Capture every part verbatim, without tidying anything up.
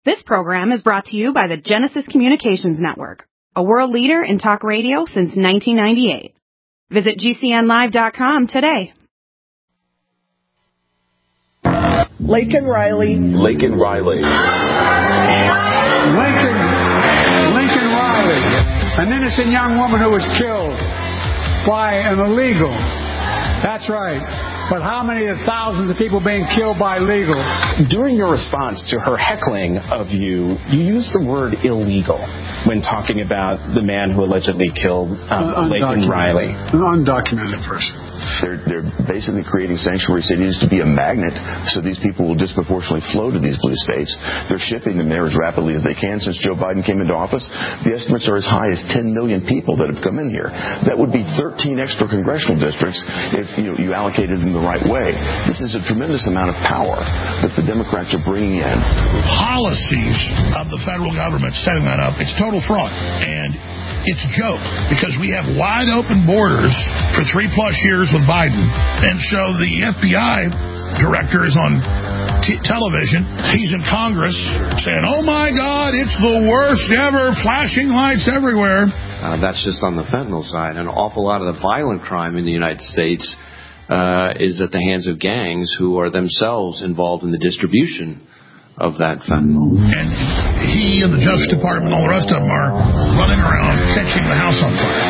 This program is brought to you by the Genesis Communications Network, a world leader in talk radio since nineteen ninety-eight. Visit G C N live dot com today. Laken Riley. Laken Riley. Lincoln. Lincoln Riley. An innocent young woman who was killed by an illegal. That's right. But how many of thousands of people being killed by legal? During your response to her heckling of you, you used the word illegal when talking about the man who allegedly killed um, Laken Riley. An undocumented person. They're, they're basically creating sanctuary cities to be a magnet so these people will disproportionately flow to these blue states. They're shipping them there as rapidly as they can. Since Joe Biden came into office, the estimates are as high as ten million people that have come in here. That would be thirteen extra congressional districts if you know, you allocated them the right way. This is a tremendous amount of power that the Democrats are bringing in. Policies of the federal government setting that up, it's total fraud. And it's a joke because we have wide open borders for three plus years with Biden. And so the F B I director is on t- television. He's in Congress saying, oh, my God, it's the worst ever, flashing lights everywhere. Uh, that's just on the fentanyl side. An awful lot of the violent crime in the United States uh, is at the hands of gangs who are themselves involved in the distribution of that fentanyl. And he and the Justice Department and all the rest of them are running around catching the house on fire.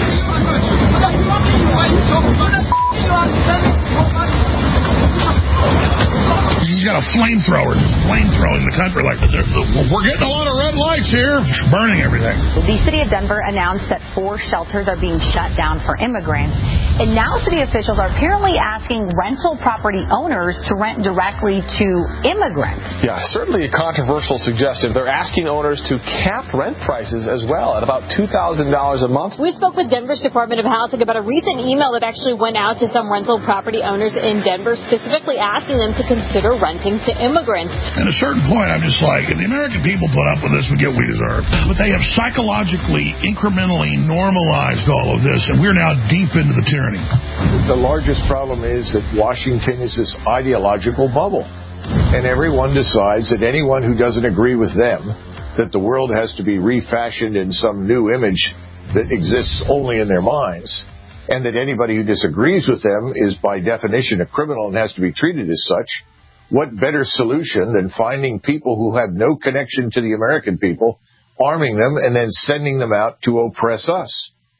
He's got a flamethrower, flamethrowing the country like we're getting a lot of red lights here, burning everything. The city of Denver announced that four shelters are being shut down for immigrants, and now city officials are apparently asking rental property owners to rent directly to immigrants. Yeah, certainly a controversial suggestion. They're asking owners to cap rent prices as well at about two thousand dollars a month. We spoke with Denver's Department of Housing about a recent email that actually went out to some rental property owners in Denver, specifically asking them to consider renting to immigrants. At a certain point, I'm just like, if the American people put up with this, we get what we deserve. But they have psychologically, incrementally normalized all of this, and we're now deep into the tyranny. The largest problem is that Washington is this ideological bubble, and everyone decides that anyone who doesn't agree with them, that the world has to be refashioned in some new image that exists only in their minds, and that anybody who disagrees with them is by definition a criminal and has to be treated as such. What better solution than finding people who have no connection to the American people, arming them, and then sending them out to oppress us?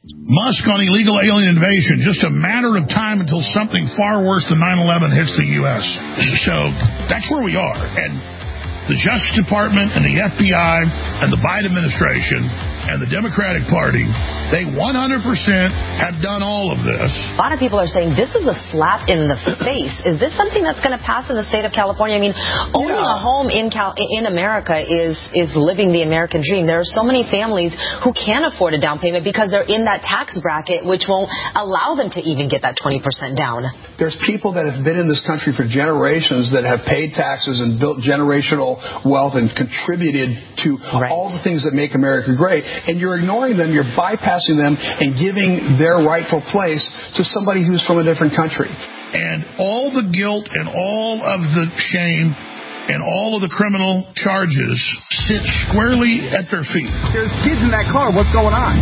Musk on illegal alien invasion, just a matter of time until something far worse than nine eleven hits the U S So that's where we are. And the Justice Department and the F B I and the Biden administration and the Democratic Party, they one hundred percent have done all of this. A lot of people are saying this is a slap in the face. Is this something that's going to pass in the state of California? I mean, owning yeah. a home in Cal- in America is is living the American dream. There are so many families who can't afford a down payment because they're in that tax bracket, which won't allow them to even get that twenty percent down. There's people that have been in this country for generations that have paid taxes and built generational wealth and contributed to right. all the things that make America great. And you're ignoring them, you're bypassing them, and giving their rightful place to somebody who's from a different country. And all the guilt and all of the shame and all of the criminal charges sit squarely at their feet. There's kids in that car. What's going on?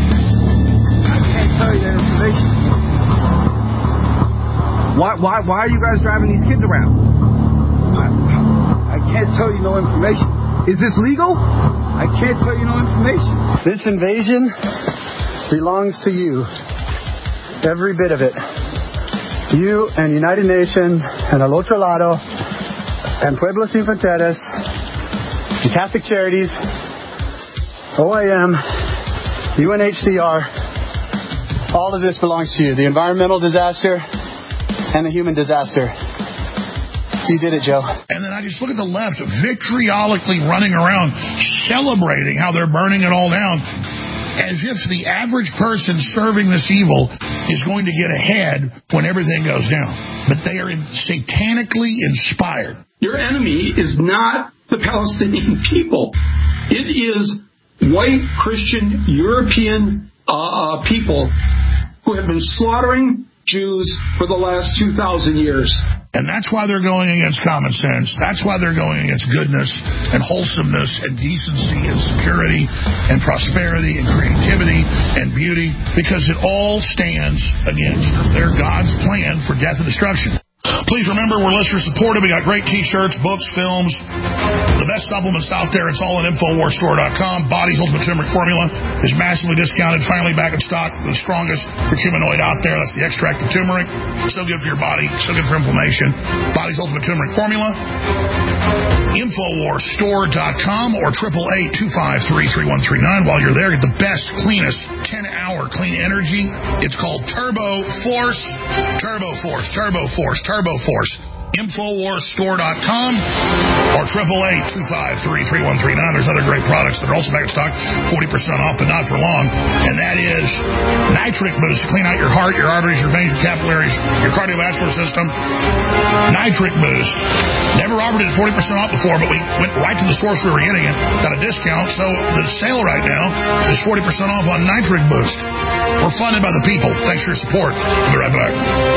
I can't tell you that information. Why, why, why are you guys driving these kids around? I, I can't tell you no information. Is this legal? I can't tell you no information. This invasion belongs to you. Every bit of it. You and United Nations and El Otro Lado and Pueblos Sin Fronteras and Catholic Charities, O I M, U N H C R, all of this belongs to you. The environmental disaster and the human disaster. You did it, Joe. And then I just look at the left, vitriolically running around, celebrating how they're burning it all down, as if the average person serving this evil is going to get ahead when everything goes down. But they are satanically inspired. Your enemy is not the Palestinian people. It is white, Christian, European uh, people who have been slaughtering Jews for the last two thousand years. And that's why they're going against common sense. That's why they're going against goodness and wholesomeness and decency and security and prosperity and creativity and beauty, because it all stands against their God's plan for death and destruction. Please remember, we're listener-supported. We got great T-shirts, books, films, the best supplements out there. It's all at Infowars Store dot com. Body's Ultimate Turmeric Formula is massively discounted, finally back in stock. The strongest curcuminoid out there. That's the extract of turmeric. So good for your body, so good for inflammation. Body's Ultimate Turmeric Formula. Infowars Store dot com or triple eight two five three three one three nine. While you're there, get the best, cleanest ten-hour clean energy. It's called Turbo Force. Turbo Force. Turbo Force. Turbo Force. Infowars Store dot com or triple eight two five three three one three nine. There's other great products that are also back in stock, forty percent off, but not for long. And that is Nitric Boost to clean out your heart, your arteries, your veins, your capillaries, your cardiovascular system. Nitric Boost. Never offered it forty percent off before, but we went right to the source we were getting it. Got a discount, so the sale right now is forty percent off on Nitric Boost. We're funded by the people. Thanks for your support. We'll be right back.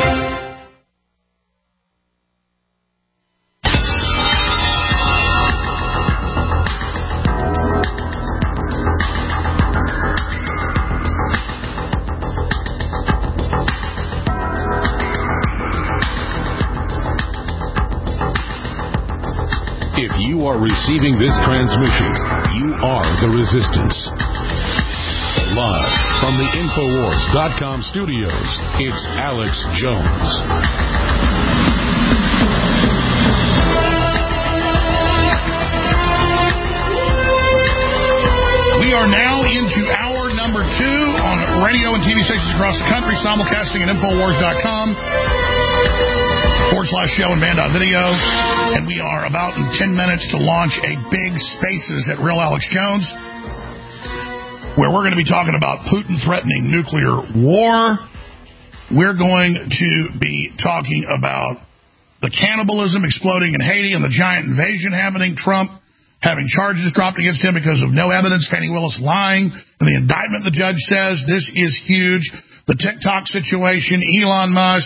If you are receiving this transmission, you are the resistance. Live from the Infowars dot com studios, it's Alex Jones. We are now into hour number two on radio and T V stations across the country, simulcasting at Infowars dot com. Forward slash show and band.video. And we are about in ten minutes to launch a big Spaces at Real Alex Jones, where we're going to be talking about Putin threatening nuclear war. We're going to be talking about the cannibalism exploding in Haiti and the giant invasion happening. Trump having charges dropped against him because of no evidence. Fani Willis lying. And the indictment, the judge says, this is huge. The TikTok situation, Elon Musk,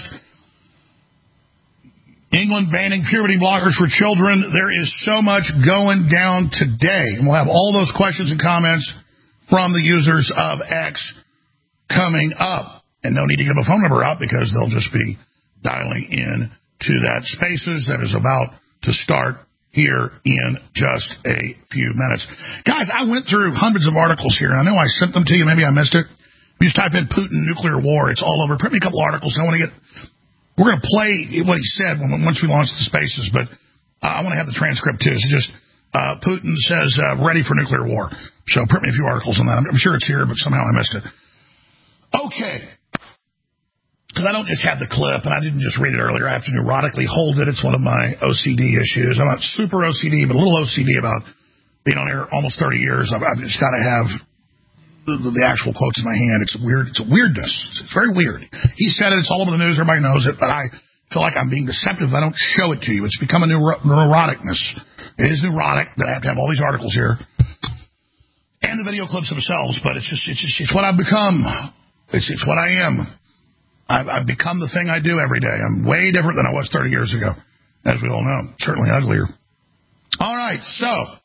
England banning puberty blockers for children. There is so much going down today. And we'll have all those questions and comments from the users of X coming up. And no need to give a phone number out because they'll just be dialing in to that Spaces that is about to start here in just a few minutes. Guys, I went through hundreds of articles here. I know I sent them to you. Maybe I missed it. You just type in Putin nuclear war. It's all over. Print me a couple articles. I want to get... We're going to play what he said when, once we launch the Spaces, but uh, I want to have the transcript, too. It's just uh, Putin says, uh, ready for nuclear war. So print me a few articles on that. I'm, I'm sure it's here, but somehow I missed it. Okay. Because I don't just have the clip, and I didn't just read it earlier. I have to neurotically hold it. It's one of my O C D issues. I'm not super O C D, but a little O C D about being on air almost thirty years. I've, I've just got to have the, the actual quotes in my hand. It's weird. It's a weirdness. It's very weird. He said it. It's all over the news. Everybody knows it. But I feel like I'm being deceptive if I don't show it to you. It's become a neuro- neuroticness. It is neurotic that I have to have all these articles here and the video clips themselves. But it's just it's just it's what I've become. It's it's what I am. I've, I've become the thing I do every day. I'm way different than I was thirty years ago, as we all know. Certainly uglier. All right, so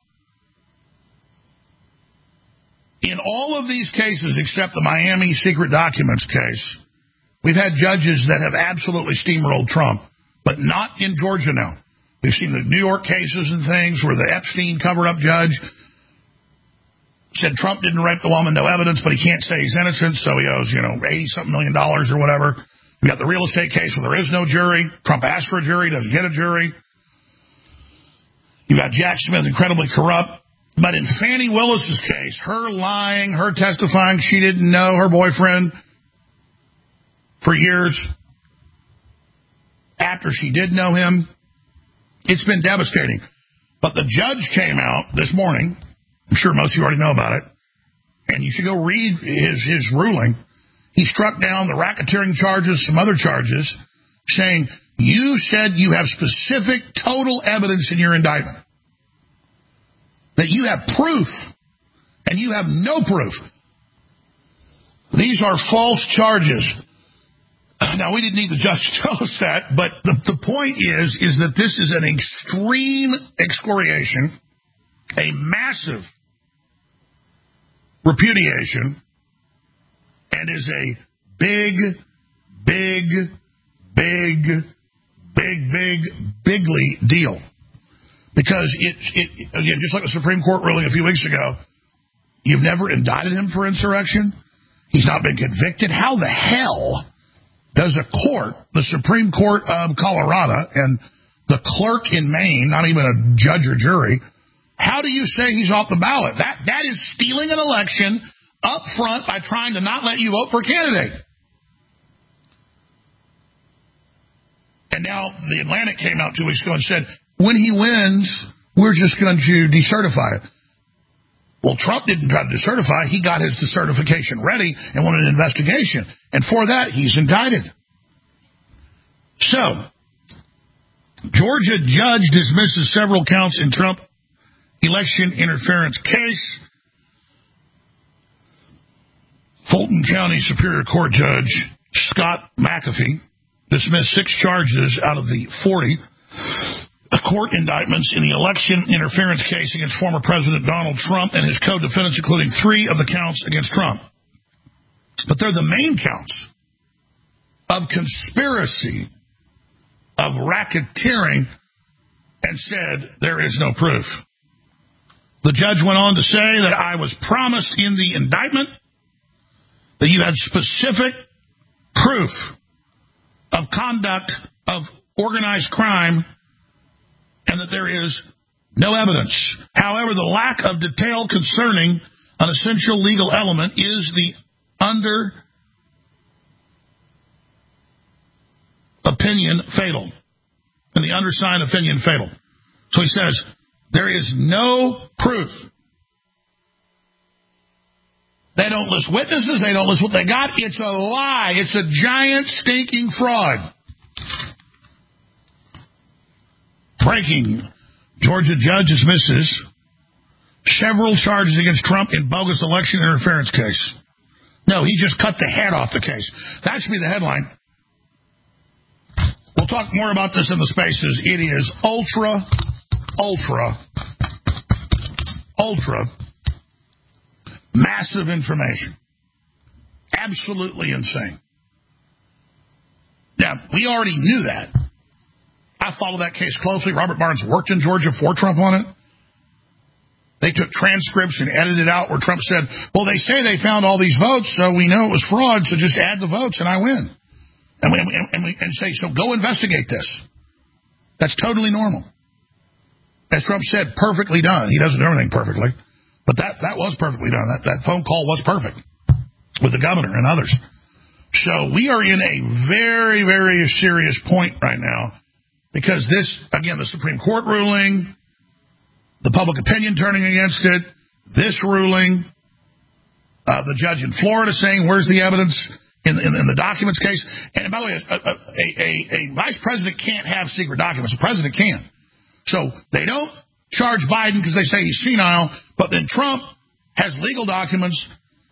in all of these cases, except the Miami secret documents case, we've had judges that have absolutely steamrolled Trump, but not in Georgia now. We've seen the New York cases and things where the Epstein cover-up judge said Trump didn't rape the woman, no evidence, but he can't say he's innocent, so he owes, you know, eighty-something million dollars or whatever. We got the real estate case where there is no jury. Trump asked for a jury, doesn't get a jury. You got Jack Smith, incredibly corrupt. But in Fani Willis's case, her lying, her testifying she didn't know her boyfriend for years after she did know him, it's been devastating. But the judge came out this morning. I'm sure most of you already know about it. And you should go read his, his ruling. He struck down the racketeering charges, some other charges, saying, you said you have specific total evidence in your indictment. That you have proof, and you have no proof. These are false charges. Now, we didn't need the judge to tell us that, but the, the point is, is that this is an extreme excoriation, a massive repudiation, and is a big, big, big, big, big, bigly deal. Because, it, it again, just like the Supreme Court ruling a few weeks ago, you've never indicted him for insurrection. He's not been convicted. How the hell does a court, the Supreme Court of Colorado, and the clerk in Maine, not even a judge or jury, how do you say he's off the ballot? That That is stealing an election up front by trying to not let you vote for a candidate. And now the Atlantic came out two weeks ago and said, when he wins, we're just going to decertify it. Well, Trump didn't try to decertify. He got his decertification ready and wanted an investigation. And for that, he's indicted. So, Georgia judge dismisses several counts in Trump election interference case. Fulton County Superior Court Judge Scott McAfee dismissed six charges out of the forty court indictments in the election interference case against former President Donald Trump and his co-defendants, including three of the counts against Trump. But they're the main counts of conspiracy, of racketeering, and said there is no proof. The judge went on to say that I was promised in the indictment that you had specific proof of conduct of organized crime and that there is no evidence. However, the lack of detail concerning an essential legal element is the under opinion fatal. And the undersigned opinion fatal. So he says, there is no proof. They don't list witnesses. They don't list what they got. It's a lie. It's a giant stinking fraud. Breaking. Georgia judge dismisses several charges against Trump in bogus election interference case. No, he just cut the head off the case. That should be the headline. We'll talk more about this in the spaces. It is ultra, ultra, ultra massive information. Absolutely insane. Now, we already knew that. I followed that case closely. Robert Barnes worked in Georgia for Trump on it. They took transcripts and edited out where Trump said, well, they say they found all these votes, so we know it was fraud, so just add the votes and I win. And we, and we and say, so go investigate this. That's totally normal. As Trump said, perfectly done. He doesn't do everything perfectly. But that, that was perfectly done. That, that phone call was perfect with the governor and others. So we are in a very, very serious point right now because this, again, the Supreme Court ruling, the public opinion turning against it, this ruling, uh, the judge in Florida saying, where's the evidence in, in, in the documents case? And by the way, a, a, a, a vice president can't have secret documents. The president can. So they don't charge Biden because they say he's senile, but then Trump has legal documents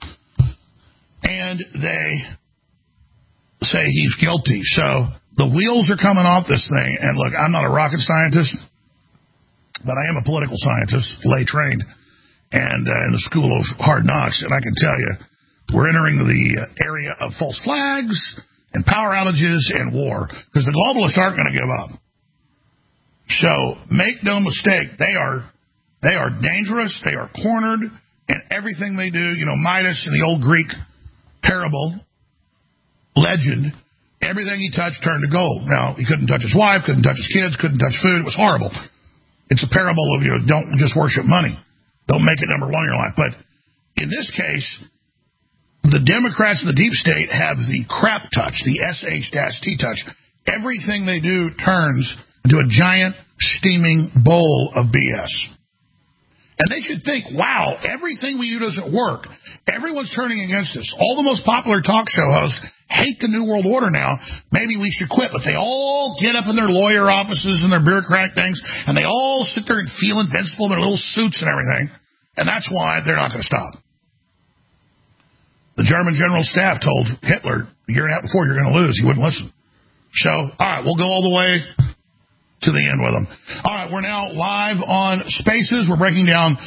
and they say he's guilty. So the wheels are coming off this thing. And look, I'm not a rocket scientist, but I am a political scientist, lay trained, and uh, in the school of hard knocks. And I can tell you, we're entering the area of false flags and power outages and war because the globalists aren't going to give up. So make no mistake, they are they are dangerous, they are cornered, and everything they do, you know, Midas in the old Greek parable, legend, everything he touched turned to gold. Now, he couldn't touch his wife, couldn't touch his kids, couldn't touch food. It was horrible. It's a parable of, you know, don't just worship money. Don't make it number one in your life. But in this case, the Democrats and the deep state have the crap touch, the S H T touch. Everything they do turns into a giant steaming bowl of B S. And they should think, wow, everything we do doesn't work. Everyone's turning against us. All the most popular talk show hosts hate the New World Order now. Maybe we should quit. But they all get up in their lawyer offices and their bureaucratic things, and they all sit there and feel invincible in their little suits and everything. And that's why they're not going to stop. The German General Staff told Hitler a year and a half before, you're going to lose. He wouldn't listen. So, all right, we'll go all the way to the end with them. All right, we're now live on Spaces. We're breaking down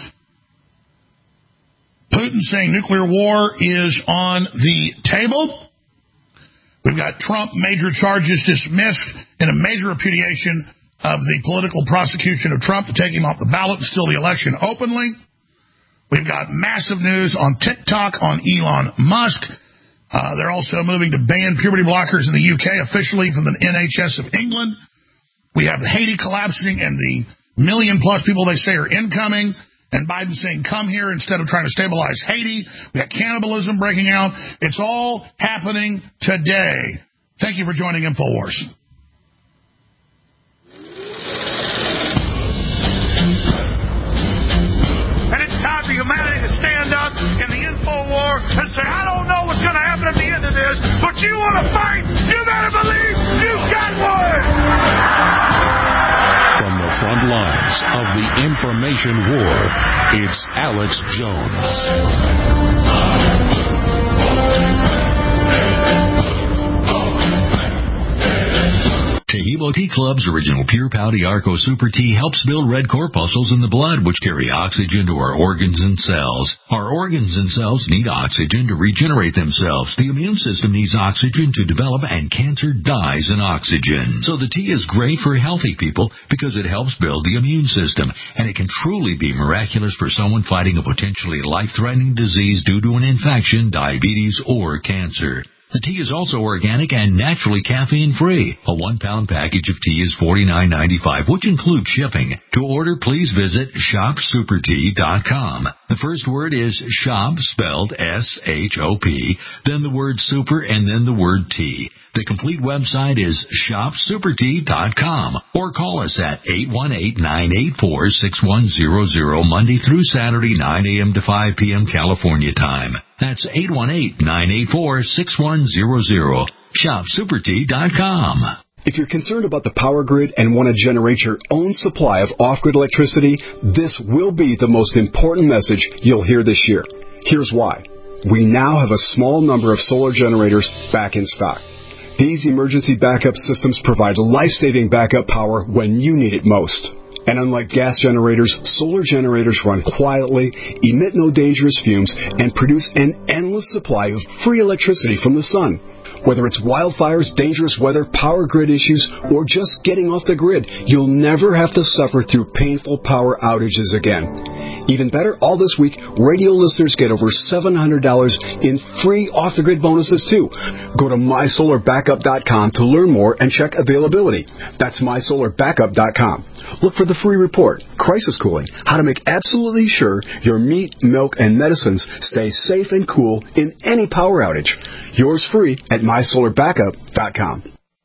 Putin saying nuclear war is on the table. We've got Trump, major charges dismissed in a major repudiation of the political prosecution of Trump to take him off the ballot and steal the election openly. We've got massive news on TikTok on Elon Musk. Uh, they're also moving to ban puberty blockers in the U K officially from the N H S of England. We have Haiti collapsing and the million plus people they say are incoming. And Biden saying, come here instead of trying to stabilize Haiti. We got cannibalism breaking out. It's all happening today. Thank you for joining InfoWars. And it's time for humanity to stand up in the InfoWar and say, I don't know what's going to happen at the end of this, but you want to fight, you better believe you got one! From the front lines of the information war, it's Alex Jones. Tehebo Tea Club's original Pure Pouty Arco Super Tea helps build red corpuscles in the blood, which carry oxygen to our organs and cells. Our organs and cells need oxygen to regenerate themselves. The immune system needs oxygen to develop, and cancer dies in oxygen. So the tea is great for healthy people because it helps build the immune system, and it can truly be miraculous for someone fighting a potentially life-threatening disease due to an infection, diabetes, or cancer. The tea is also organic and naturally caffeine-free. A one-pound package of tea is forty-nine ninety-five, which includes shipping. To order, please visit shop super tea dot com. The first word is shop, spelled S H O P, then the word super, and then the word tea. The complete website is shop super tea dot com, or call us at eight one eight, nine eight four, six one zero zero, Monday through Saturday, nine a.m. to five p.m. California time. That's eight one eight, nine eight four, six one zero zero. shop super tea dot com. If you're concerned about the power grid and want to generate your own supply of off-grid electricity, this will be the most important message you'll hear this year. Here's why. We now have a small number of solar generators back in stock. These emergency backup systems provide life-saving backup power when you need it most. And unlike gas generators, solar generators run quietly, emit no dangerous fumes, and produce an endless supply of free electricity from the sun. Whether it's wildfires, dangerous weather, power grid issues, or just getting off the grid, you'll never have to suffer through painful power outages again. Even better, all this week, radio listeners get over seven hundred dollars in free off-the-grid bonuses, too. Go to my solar backup dot com to learn more and check availability. That's my solar backup dot com. Look for the free report, Crisis Cooling, how to make absolutely sure your meat, milk, and medicines stay safe and cool in any power outage. Yours free at my solar backup dot com.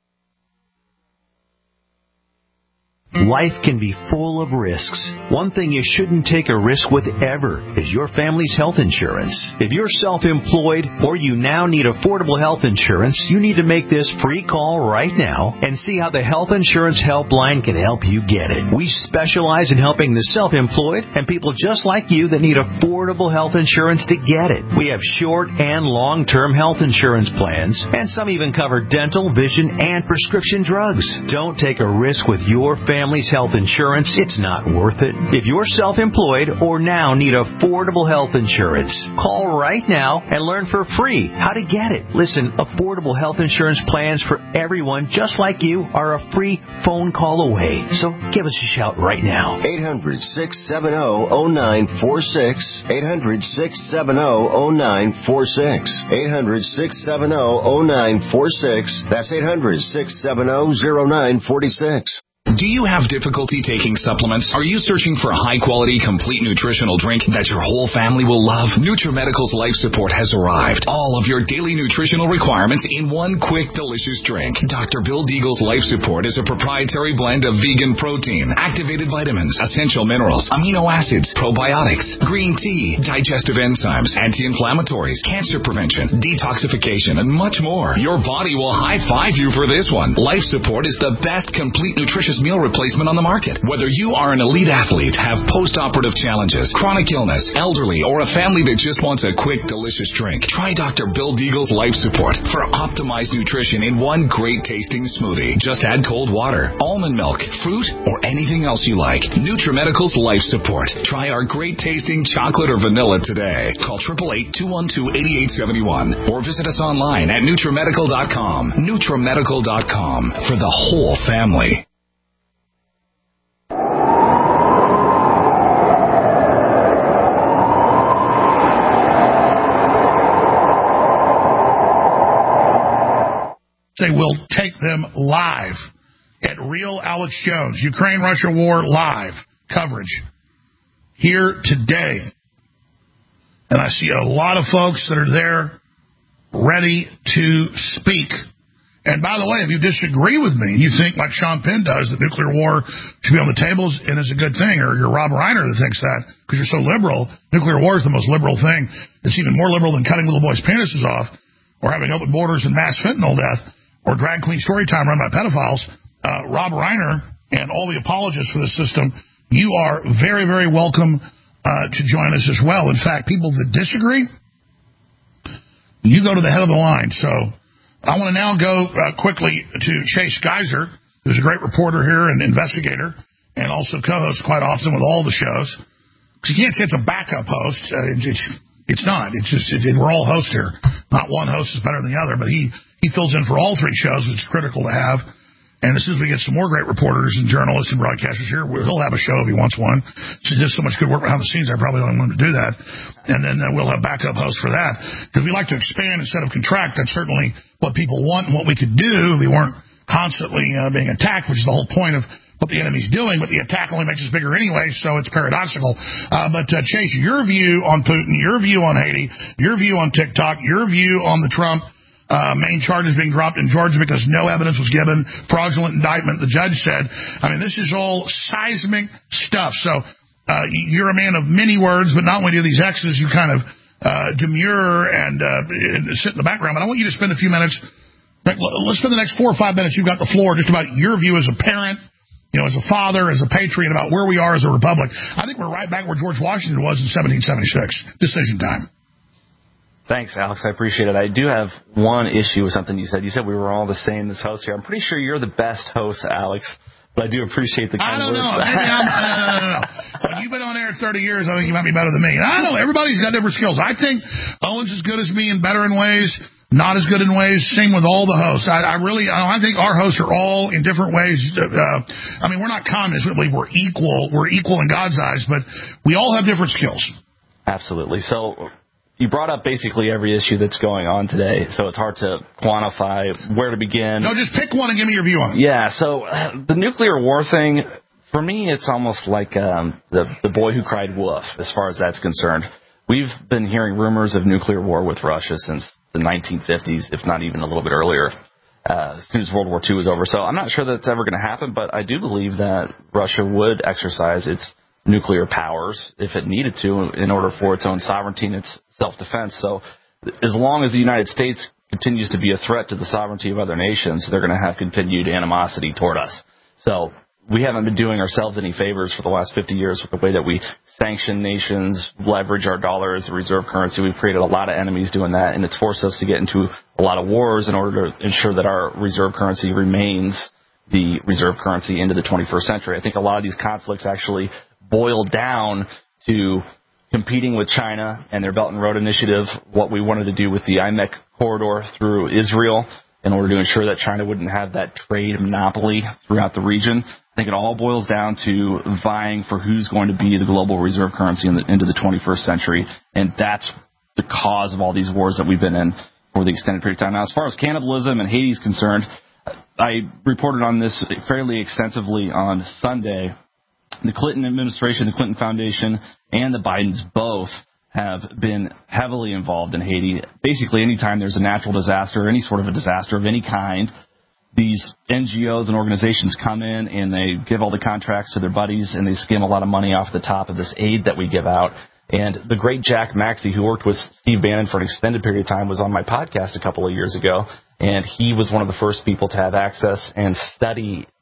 Life can be full of risks. One thing you shouldn't take a risk with ever is your family's health insurance. If you're self-employed or you now need affordable health insurance, you need to make this free call right now and see how the Health Insurance Helpline can help you get it. We specialize in helping the self-employed and people just like you that need affordable health insurance to get it. We have short and long-term health insurance plans, and some even cover dental, vision, and prescription drugs. Don't take a risk with your family. Family's health insurance, it's not worth it. If you're self-employed or now need affordable health insurance, call right now and learn for free how to get it. Listen, affordable health insurance plans for everyone just like you are a free phone call away. So give us a shout right now. eight hundred, six seven zero, zero nine four six. eight hundred, six seven zero, zero nine four six. eight hundred, six seven zero, zero nine four six. That's eight hundred, six seven zero, zero nine four six. Do you have difficulty taking supplements? Are you searching for a high-quality, complete nutritional drink that your whole family will love? NutriMedical's Life Support has arrived. All of your daily nutritional requirements in one quick, delicious drink. Doctor Bill Deagle's Life Support is a proprietary blend of vegan protein, activated vitamins, essential minerals, amino acids, probiotics, green tea, digestive enzymes, anti-inflammatories, cancer prevention, detoxification, and much more. Your body will high-five you for this one. Life Support is the best complete nutritious largest meal replacement on the market. Whether you are an elite athlete, have post-operative challenges, chronic illness, elderly, or a family that just wants a quick, delicious drink, try Doctor Bill Deagle's Life Support for optimized nutrition in one great tasting smoothie. Just add cold water, almond milk, fruit, or anything else you like. NutriMedical's Life Support. Try our great tasting chocolate or vanilla today. Call eight eight eight, two one two, eight eight seven one or visit us online at NutriMedical dot com. NutriMedical dot com for the whole family. Say we'll take them live at Real Alex Jones, Ukraine-Russia War live coverage here today. And I see a lot of folks that are there ready to speak. And by the way, if you disagree with me, you think like Sean Penn does, that nuclear war should be on the tables and is a good thing, or you're Rob Reiner that thinks that because you're so liberal, nuclear war is the most liberal thing. It's even more liberal than cutting little boys' penises off or having open borders and mass fentanyl death or drag queen story time run by pedophiles. Uh, Rob Reiner and all the apologists for this system, you are very, very welcome uh, to join us as well. In fact, people that disagree, you go to the head of the line. So I want to now go uh, quickly to Chase Geiser, who's a great reporter here and investigator, and also co-hosts quite often with all the shows. Because you can't say it's a backup host. Uh, it's, it's not. It's just it, it, we're all hosts here. Not one host is better than the other, but he, he fills in for all three shows, which is critical to have. And as soon as we get some more great reporters and journalists and broadcasters here, he'll have a show if he wants one. She does so much good work behind the scenes, I probably don't want him to do that. And then uh, we'll have backup hosts for that. Because we like to expand instead of contract. That's certainly what people want and what we could do if we weren't constantly uh, being attacked, which is the whole point of what the enemy's doing. But the attack only makes us bigger anyway, so it's paradoxical. Uh, but, uh, Chase, your view on Putin, your view on Haiti, your view on TikTok, your view on the Trump Uh, main charges being dropped in Georgia because no evidence was given, fraudulent indictment, the judge said. I mean, this is all seismic stuff. So uh, you're a man of many words, but not only do these X's, you kind of uh, demur and, uh, and sit in the background. But I want you to spend a few minutes, let's spend the next four or five minutes, you've got the floor, just about your view as a parent, you know, as a father, as a patriot, about where we are as a republic. I think we're right back where George Washington was in seventeen seventy-six. Decision time. Thanks, Alex. I appreciate it. I do have one issue with something you said. You said we were all the same, this host here. I'm pretty sure you're the best host, Alex, but I do appreciate the kind I don't words. know. Maybe I'm, no, no, no, no. When you've been on air thirty years, I think you might be better than me. I don't know. Everybody's got different skills. I think Owen's as good as me and better in ways, not as good in ways. Same with all the hosts. I, I really, I think our hosts are all in different ways. Uh, I mean, we're not communists. We believe we're equal. We're equal in God's eyes, but we all have different skills. Absolutely. So you brought up basically every issue that's going on today, so it's hard to quantify where to begin. No, just pick one and give me your view on it. Yeah, so uh, the nuclear war thing, for me, it's almost like um, the, the boy who cried wolf, as far as that's concerned. We've been hearing rumors of nuclear war with Russia since the nineteen fifties, if not even a little bit earlier, uh, as soon as World War Two was over. So I'm not sure that's ever going to happen, but I do believe that Russia would exercise its nuclear powers if it needed to in order for its own sovereignty and its self-defense. So as long as the United States continues to be a threat to the sovereignty of other nations, they're going to have continued animosity toward us. So we haven't been doing ourselves any favors for the last fifty years with the way that we sanction nations, leverage our dollar as the reserve currency. We've created a lot of enemies doing that, and it's forced us to get into a lot of wars in order to ensure that our reserve currency remains the reserve currency into the twenty-first century. I think a lot of these conflicts actually boil down to competing with China and their Belt and Road Initiative, what we wanted to do with the I M E C corridor through Israel in order to ensure that China wouldn't have that trade monopoly throughout the region. I think it all boils down to vying for who's going to be the global reserve currency in the, into the twenty-first century, and that's the cause of all these wars that we've been in for the extended period of time. Now, as far as cannibalism and Haiti is concerned, I reported on this fairly extensively on Sunday. The Clinton administration, the Clinton Foundation, and the Bidens both have been heavily involved in Haiti. Basically, anytime there's a natural disaster, any sort of a disaster of any kind, these N G Os and organizations come in and they give all the contracts to their buddies and they skim a lot of money off the top of this aid that we give out. And the great Jack Maxey, who worked with Steve Bannon for an extended period of time, was on my podcast a couple of years ago. And he was one of the first people to have access and study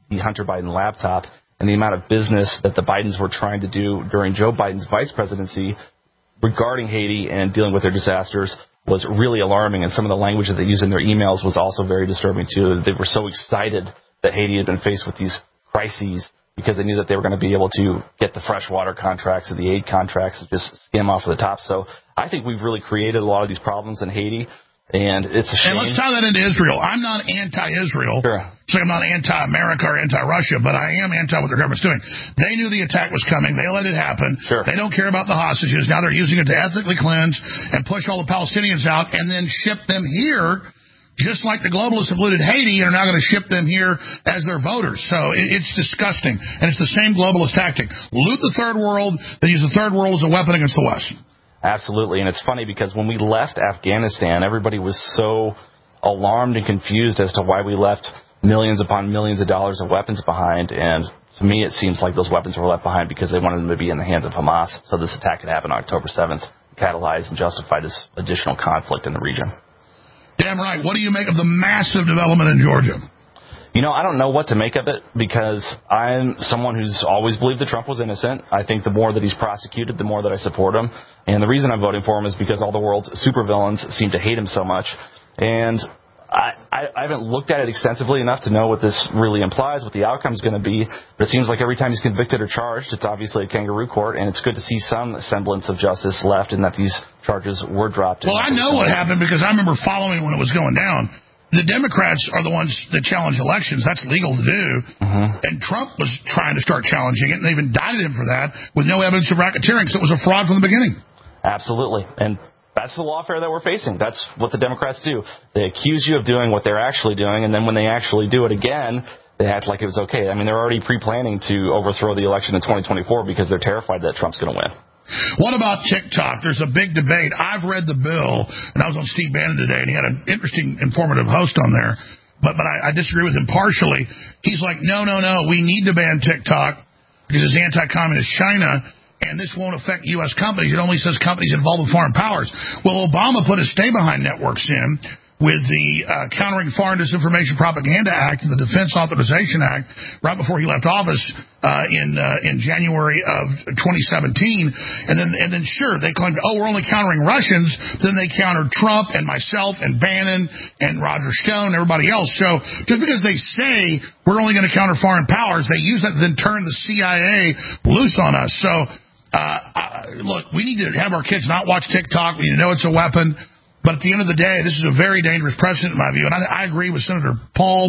the Hunter Biden laptop, and the amount of business that the Bidens were trying to do during Joe Biden's vice presidency regarding Haiti and dealing with their disasters was really alarming. And some of the language that they used in their emails was also very disturbing, too. They were so excited that Haiti had been faced with these crises because they knew that they were going to be able to get the freshwater contracts and the aid contracts and just skim off of the top. So I think we've really created a lot of these problems in Haiti. And it's a shame. And let's tie that into Israel. I'm not anti-Israel. Sure. So I'm not anti-America or anti-Russia, but I am anti what their government's doing. They knew the attack was coming. They let it happen. Sure. They don't care about the hostages. Now they're using it to ethnically cleanse and push all the Palestinians out and then ship them here, just like the globalists have looted Haiti and are now going to ship them here as their voters. So it's disgusting. And it's the same globalist tactic. Loot the third world, then use the third world as a weapon against the West. Absolutely, and it's funny because when we left Afghanistan, everybody was so alarmed and confused as to why we left millions upon millions of dollars of weapons behind, and to me it seems like those weapons were left behind because they wanted them to be in the hands of Hamas, so this attack could happen on October seventh, catalyze and justify this additional conflict in the region. Damn right. What do you make of the massive development in Georgia? You know, I don't know what to make of it because I'm someone who's always believed that Trump was innocent. I think the more that he's prosecuted, the more that I support him. And the reason I'm voting for him is because all the world's supervillains seem to hate him so much. And I, I, I haven't looked at it extensively enough to know what this really implies, what the outcome's going to be. But it seems like every time he's convicted or charged, it's obviously a kangaroo court. And it's good to see some semblance of justice left and that these charges were dropped. Well, I know what happened because I remember following when it was going down. The Democrats are the ones that challenge elections. That's legal to do. Mm-hmm. And Trump was trying to start challenging it, and they've indicted him for that with no evidence of racketeering. So it was a fraud from the beginning. Absolutely. And that's the lawfare that we're facing. That's what the Democrats do. They accuse you of doing what they're actually doing, and then when they actually do it again, they act like it was okay. I mean, they're already pre-planning to overthrow the election in twenty twenty-four because they're terrified that Trump's going to win. What about TikTok? There's a big debate. I've read the bill, and I was on Steve Bannon today, and he had an interesting, informative host on there, but but I, I disagree with him partially. He's like, no, no, no, we need to ban TikTok because it's anti-communist China, and this won't affect U S companies. It only says companies involved with foreign powers. Well, Obama put his stay-behind networks in with the uh, Countering Foreign Disinformation Propaganda Act and the Defense Authorization Act right before he left office uh, in uh, in January of twenty seventeen. And then, and then, sure, they claimed, oh, we're only countering Russians. Then they countered Trump and myself and Bannon and Roger Stone and everybody else. So just because they say we're only going to counter foreign powers, they use that to then turn the C I A loose on us. So, uh, uh, look, we need to have our kids not watch TikTok. We need to know it's a weapon. But at the end of the day, this is a very dangerous precedent in my view. And I, I agree with Senator Paul.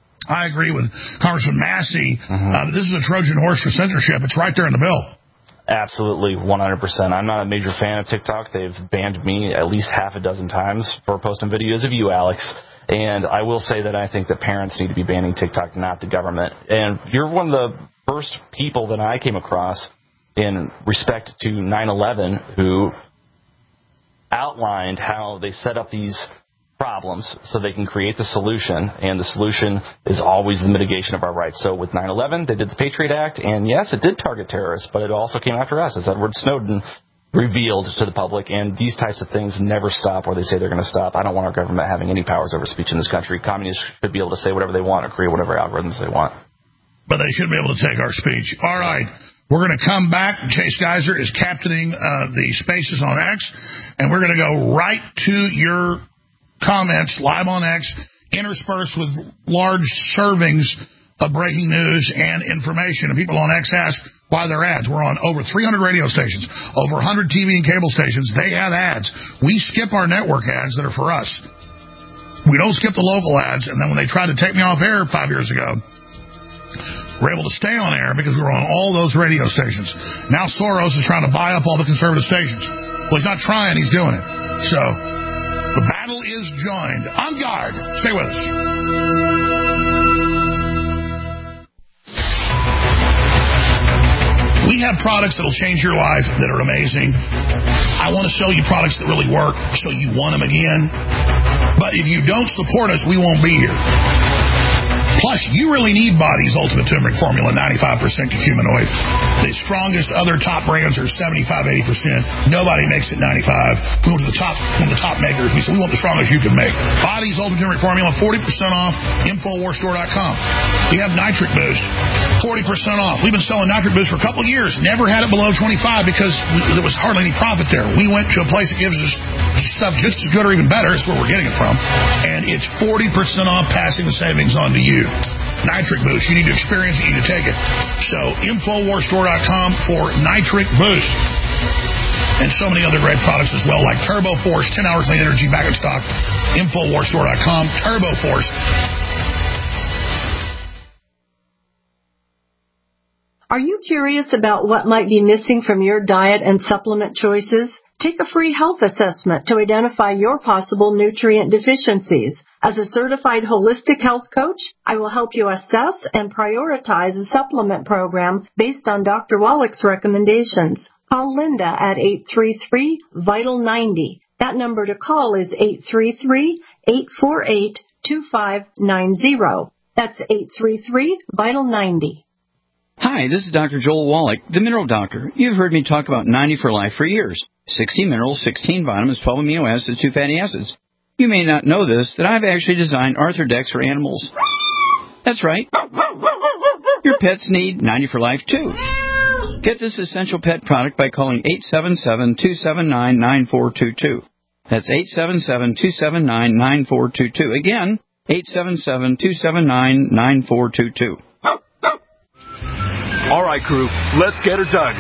I agree with Congressman Massey. Mm-hmm. Uh, this is a Trojan horse for censorship. It's right there in the bill. Absolutely, one hundred percent. I'm not a major fan of TikTok. They've banned me at least half a dozen times for posting videos of you, Alex. And I will say that I think that parents need to be banning TikTok, not the government. And you're one of the first people that I came across in respect to nine eleven who outlined how they set up these problems so they can create the solution, and the solution is always the mitigation of our rights. So with nine eleven, they did the Patriot Act, and yes, it did target terrorists, but it also came after us, as Edward Snowden revealed to the public, and these types of things never stop where they say they're going to stop. I don't want our government having any powers over speech in this country. Communists should be able to say whatever they want or create whatever algorithms they want. But they should be able to take our speech. All right. We're going to come back. Chase Geiser is captaining uh, the Spaces on X, and we're going to go right to your comments live on X, interspersed with large servings of breaking news and information. And people on X ask why they're ads. We're on over three hundred radio stations, over one hundred T V and cable stations. They have ads. We skip our network ads that are for us. We don't skip the local ads. And then when they tried to take me off air five years ago, we're able to stay on air because we were on all those radio stations. Now Soros is trying to buy up all the conservative stations. Well, he's not trying, he's doing it. So, the battle is joined. On guard. Stay with us. We have products that will change your life that are amazing. I want to sell you products that really work so you want them again. But if you don't support us, we won't be here. Plus, you really need Body's Ultimate Turmeric Formula, ninety-five percent curcuminoid. The strongest other top brands are seventy-five, eighty percent. Nobody makes it ninety-five. We went to the top, one of the top makers. We said, we want the strongest you can make. Body's Ultimate Turmeric Formula, forty percent off, Infowars Store dot com. We have Nitric Boost, forty percent off. We've been selling Nitric Boost for a couple of years. Never had it below twenty-five because there was hardly any profit there. We went to a place that gives us stuff just as good or even better. That's where we're getting it from. And it's forty percent off, passing the savings on to you. Nitric Boost. You need to experience it. You need to take it. So, Infowars Store dot com for Nitric Boost. And so many other great products as well, like Turbo Force, ten hour clean energy back in stock. Infowars Store dot com. Turbo Force. Are you curious about what might be missing from your diet and supplement choices? Take a free health assessment to identify your possible nutrient deficiencies. As a certified holistic health coach, I will help you assess and prioritize a supplement program based on Doctor Wallach's recommendations. Call Linda at eight three three, vital ninety. That number to call is eight three three, eight four eight, two five nine zero. That's eight three three, vital ninety. Hi, this is Doctor Joel Wallach, the Mineral Doctor. You've heard me talk about ninety for Life for years. sixty minerals, sixteen vitamins, twelve amino acids, two fatty acids. You may not know this, that I've actually designed Arthrodex for animals. That's right. Your pets need ninety for Life, too. Get this essential pet product by calling eight seven seven, two seven nine, nine four two two. That's eight seven seven, two seven nine, nine four two two. Again, eight seven seven, two seven nine, nine four two two. All right, crew, let's get her dug.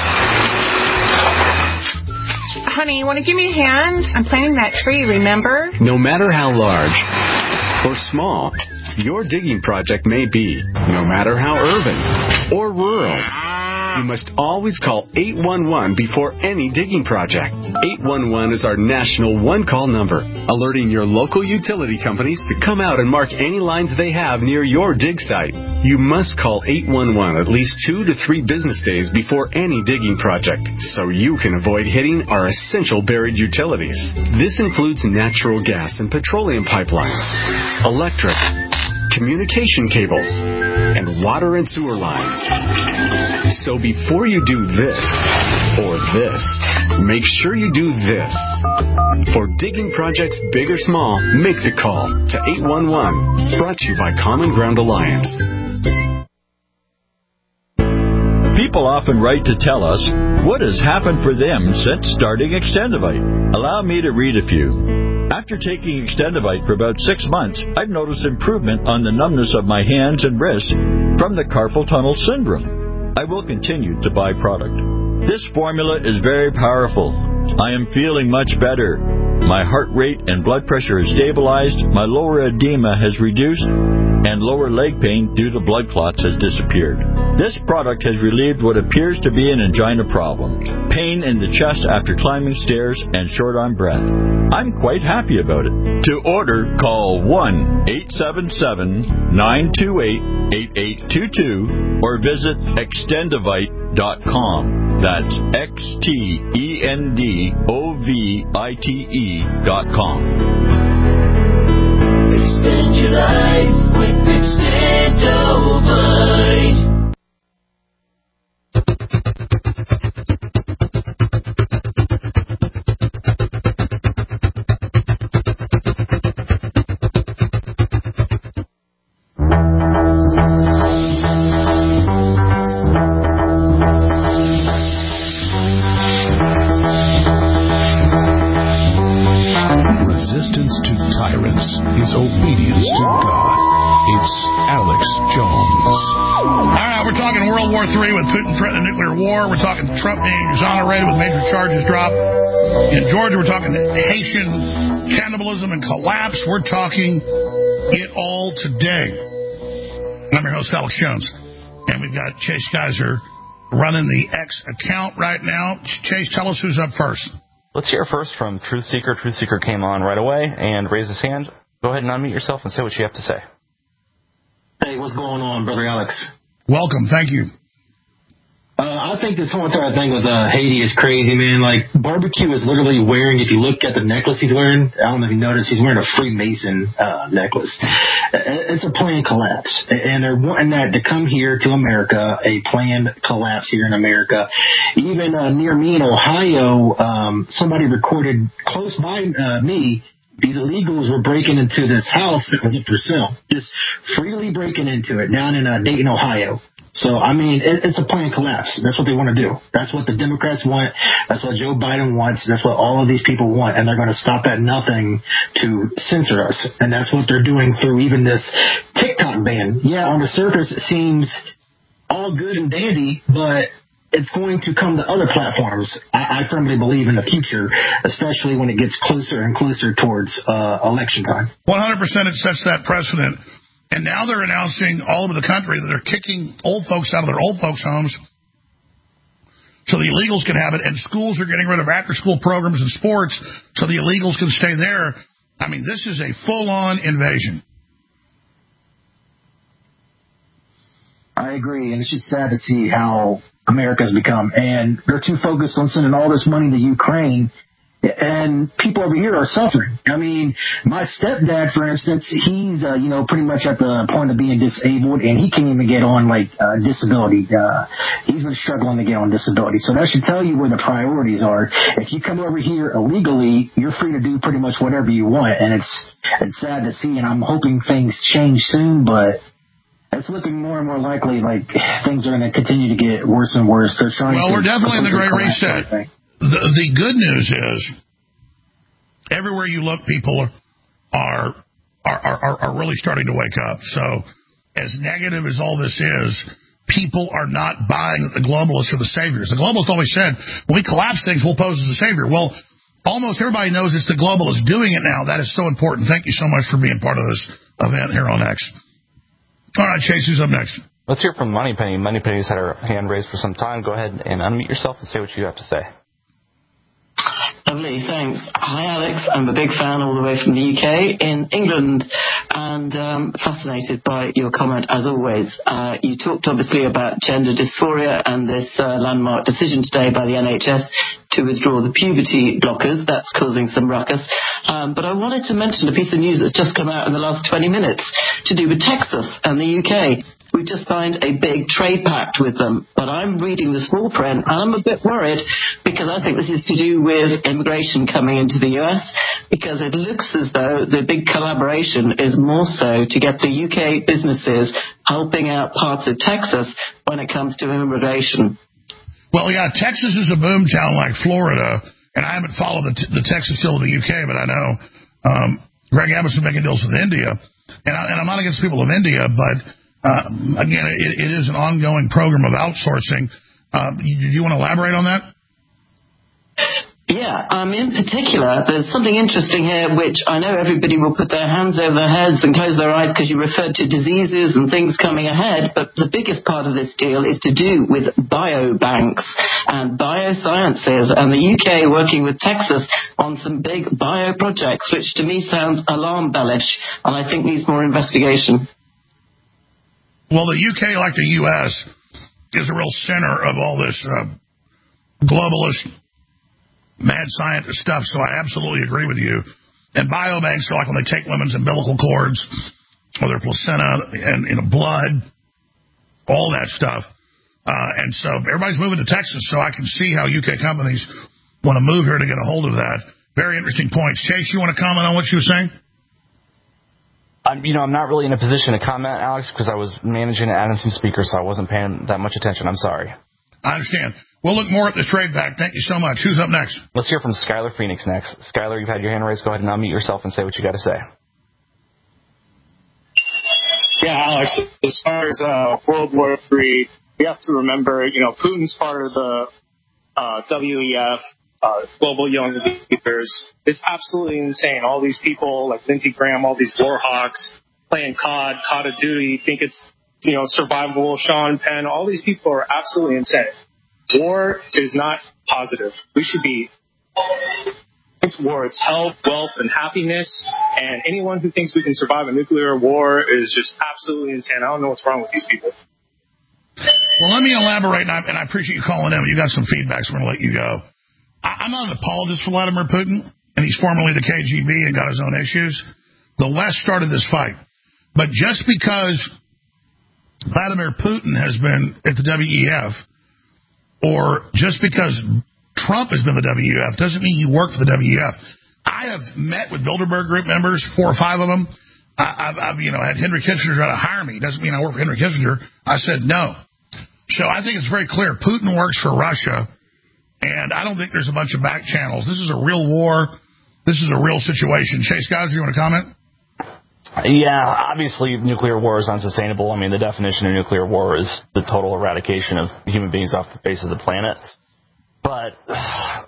Honey, you want to give me a hand? I'm planting that tree, remember? No matter how large or small your digging project may be, no matter how urban or rural, you must always call eight one one before any digging project. eight one one is our national one-call number, alerting your local utility companies to come out and mark any lines they have near your dig site. You must call eight one one at least two to three business days before any digging project, so you can avoid hitting our essential buried utilities. This includes natural gas and petroleum pipelines, electric, communication cables, and water and sewer lines. So before you do this or this, make sure you do this. For digging projects big or small, make the call to eight one one. Brought to you by Common Ground Alliance. People often write to tell us what has happened for them since starting Extendivite. Allow me to read a few. After taking Extendivite for about six months, I've noticed improvement on the numbness of my hands and wrists from the carpal tunnel syndrome. I will continue to buy product. This formula is very powerful. I am feeling much better. My heart rate and blood pressure is stabilized, my lower edema has reduced, and lower leg pain due to blood clots has disappeared. This product has relieved what appears to be an angina problem, pain in the chest after climbing stairs, and short-arm breath. I'm quite happy about it. To order, call one eight seven seven, nine two eight, eight eight two two or visit extendivite dot com. That's X T E N D O V I T E dot com. Extend your life with Extendivite. Is obedience to God. It's Alex Jones. All right, we're talking World War Three with Putin threatening nuclear war. We're talking Trump being exonerated with major charges dropped. In Georgia, we're talking Haitian cannibalism and collapse. We're talking it all today. I'm your host, Alex Jones. And we've got Chase Geiser running the X account right now. Chase, tell us who's up first. Let's hear first from Truth Seeker. Truth Seeker came on right away and raised his hand. Go ahead and unmute yourself and say what you have to say. Hey, what's going on, Brother Alex? Welcome. Thank you. Uh, I think this whole entire thing with uh, Haiti is crazy, man. Like, Barbecue is literally wearing, if you look at the necklace he's wearing, I don't know if you noticed, he's wearing a Freemason uh, necklace. It's a planned collapse. And they're wanting that to come here to America, a planned collapse here in America. Even uh, near me in Ohio, um, somebody recorded close by uh, me, these illegals were breaking into this house that was up for sale, just freely breaking into it down in uh, Dayton, Ohio. So, I mean, it, it's a planned collapse. That's what they want to do. That's what the Democrats want. That's what Joe Biden wants. That's what all of these people want. And they're going to stop at nothing to censor us. And that's what they're doing through even this TikTok ban. Yeah, on the surface, it seems all good and dandy, but it's going to come to other platforms, I, I firmly believe, in the future, especially when it gets closer and closer towards uh, election time. one hundred percent it sets that precedent. And now they're announcing all over the country that they're kicking old folks out of their old folks' homes so the illegals can have it, and schools are getting rid of after-school programs and sports so the illegals can stay there. I mean, this is a full-on invasion. I agree, and it's just sad to see how America's become. And they're too focused on sending all this money to Ukraine, and people over here are suffering. I mean, my stepdad, for instance, he's, uh, you know, pretty much at the point of being disabled, and he can't even get on, like, uh, disability. Uh, he's been struggling to get on disability. So that should tell you where the priorities are. If you come over here illegally, you're free to do pretty much whatever you want, and it's it's sad to see, and I'm hoping things change soon, but it's looking more and more likely like things are going to continue to get worse and worse. They're trying well, to... Well, we're definitely in the Great Reset. The, the good news is, everywhere you look, people are are, are are really starting to wake up. So, as negative as all this is, people are not buying that the globalists are the saviors. The globalists always said, when we collapse things, we'll pose as a savior. Well, almost everybody knows it's the globalists doing it now. That is so important. Thank you so much for being part of this event here on X. All right, Chase, who's up next? Let's hear from Moneypenny. Moneypenny's had her hand raised for some time. Go ahead and unmute yourself and say what you have to say. Lovely, thanks. Hi, Alex. I'm a big fan all the way from the U K in England, and um, fascinated by your comment as always. Uh, you talked obviously about gender dysphoria and this uh, landmark decision today by the N H S to withdraw the puberty blockers. That's causing some ruckus. Um, but I wanted to mention a piece of news that's just come out in the last twenty minutes to do with Texas and the U K. We've just signed a big trade pact with them, but I'm reading the small print and I'm a bit worried because I think this is to do with immigration coming into the U S, because it looks as though the big collaboration is more so to get the U K businesses helping out parts of Texas when it comes to immigration. Well, yeah, Texas is a boom town like Florida, and I haven't followed the, the Texas deal with the U K, but I know um, Greg Abbott's been making deals with India, and, I, and I'm not against people of India, but Uh, again, it, it is an ongoing program of outsourcing. Uh, do you want to elaborate on that? Yeah, um, in particular, there's something interesting here which I know everybody will put their hands over their heads and close their eyes because you referred to diseases and things coming ahead, but the biggest part of this deal is to do with biobanks and biosciences, and the U K working with Texas on some big bio projects, which to me sounds alarm bellish, and I think needs more investigation. Well, the U K, like the U S, is a real center of all this uh, globalist, mad scientist stuff, so I absolutely agree with you. And biobanks are like when they take women's umbilical cords or their placenta and, you know, blood, all that stuff. Uh, and so everybody's moving to Texas, so I can see how U K companies want to move here to get a hold of that. Very interesting points. Chase, you want to comment on what you were saying? I'm, you know, I'm not really in a position to comment, Alex, because I was managing and adding some speakers, so I wasn't paying that much attention. I'm sorry. I understand. We'll look more at this trade back. Thank you so much. Who's up next? Let's hear from Skylar Phoenix next. Skylar, you've had your hand raised. Go ahead and unmute yourself and say what you got to say. Yeah, Alex, as far as uh, World War Three, we have to remember, you know, Putin's part of the uh, W E F, uh, Global Young Leaders. It's absolutely insane. All these people like Lindsey Graham, all these war hawks playing C O D, Call of Duty, think it's, you know, survivable, Sean Penn. All these people are absolutely insane. War is not positive. We should be towards health, wealth, and happiness. And anyone who thinks we can survive a nuclear war is just absolutely insane. I don't know what's wrong with these people. Well, let me elaborate, and I, and I appreciate you calling in. You got some feedback, so I'm going to let you go. I, I'm not an apologist for Vladimir Putin, and he's formerly the K G B and got his own issues. The West started this fight. But just because Vladimir Putin has been at the W E F, or just because Trump has been the W E F, doesn't mean you work for the W E F. I have met with Bilderberg Group members, four or five of them. I, I've, I've, you know, had Henry Kissinger try to hire me. Doesn't mean I work for Henry Kissinger. I said no. So I think it's very clear. Putin works for Russia, and I don't think there's a bunch of back channels. This is a real war. This is a real situation. Chase, guys, do you want to comment? Yeah, obviously nuclear war is unsustainable. I mean, the definition of nuclear war is the total eradication of human beings off the face of the planet. But I,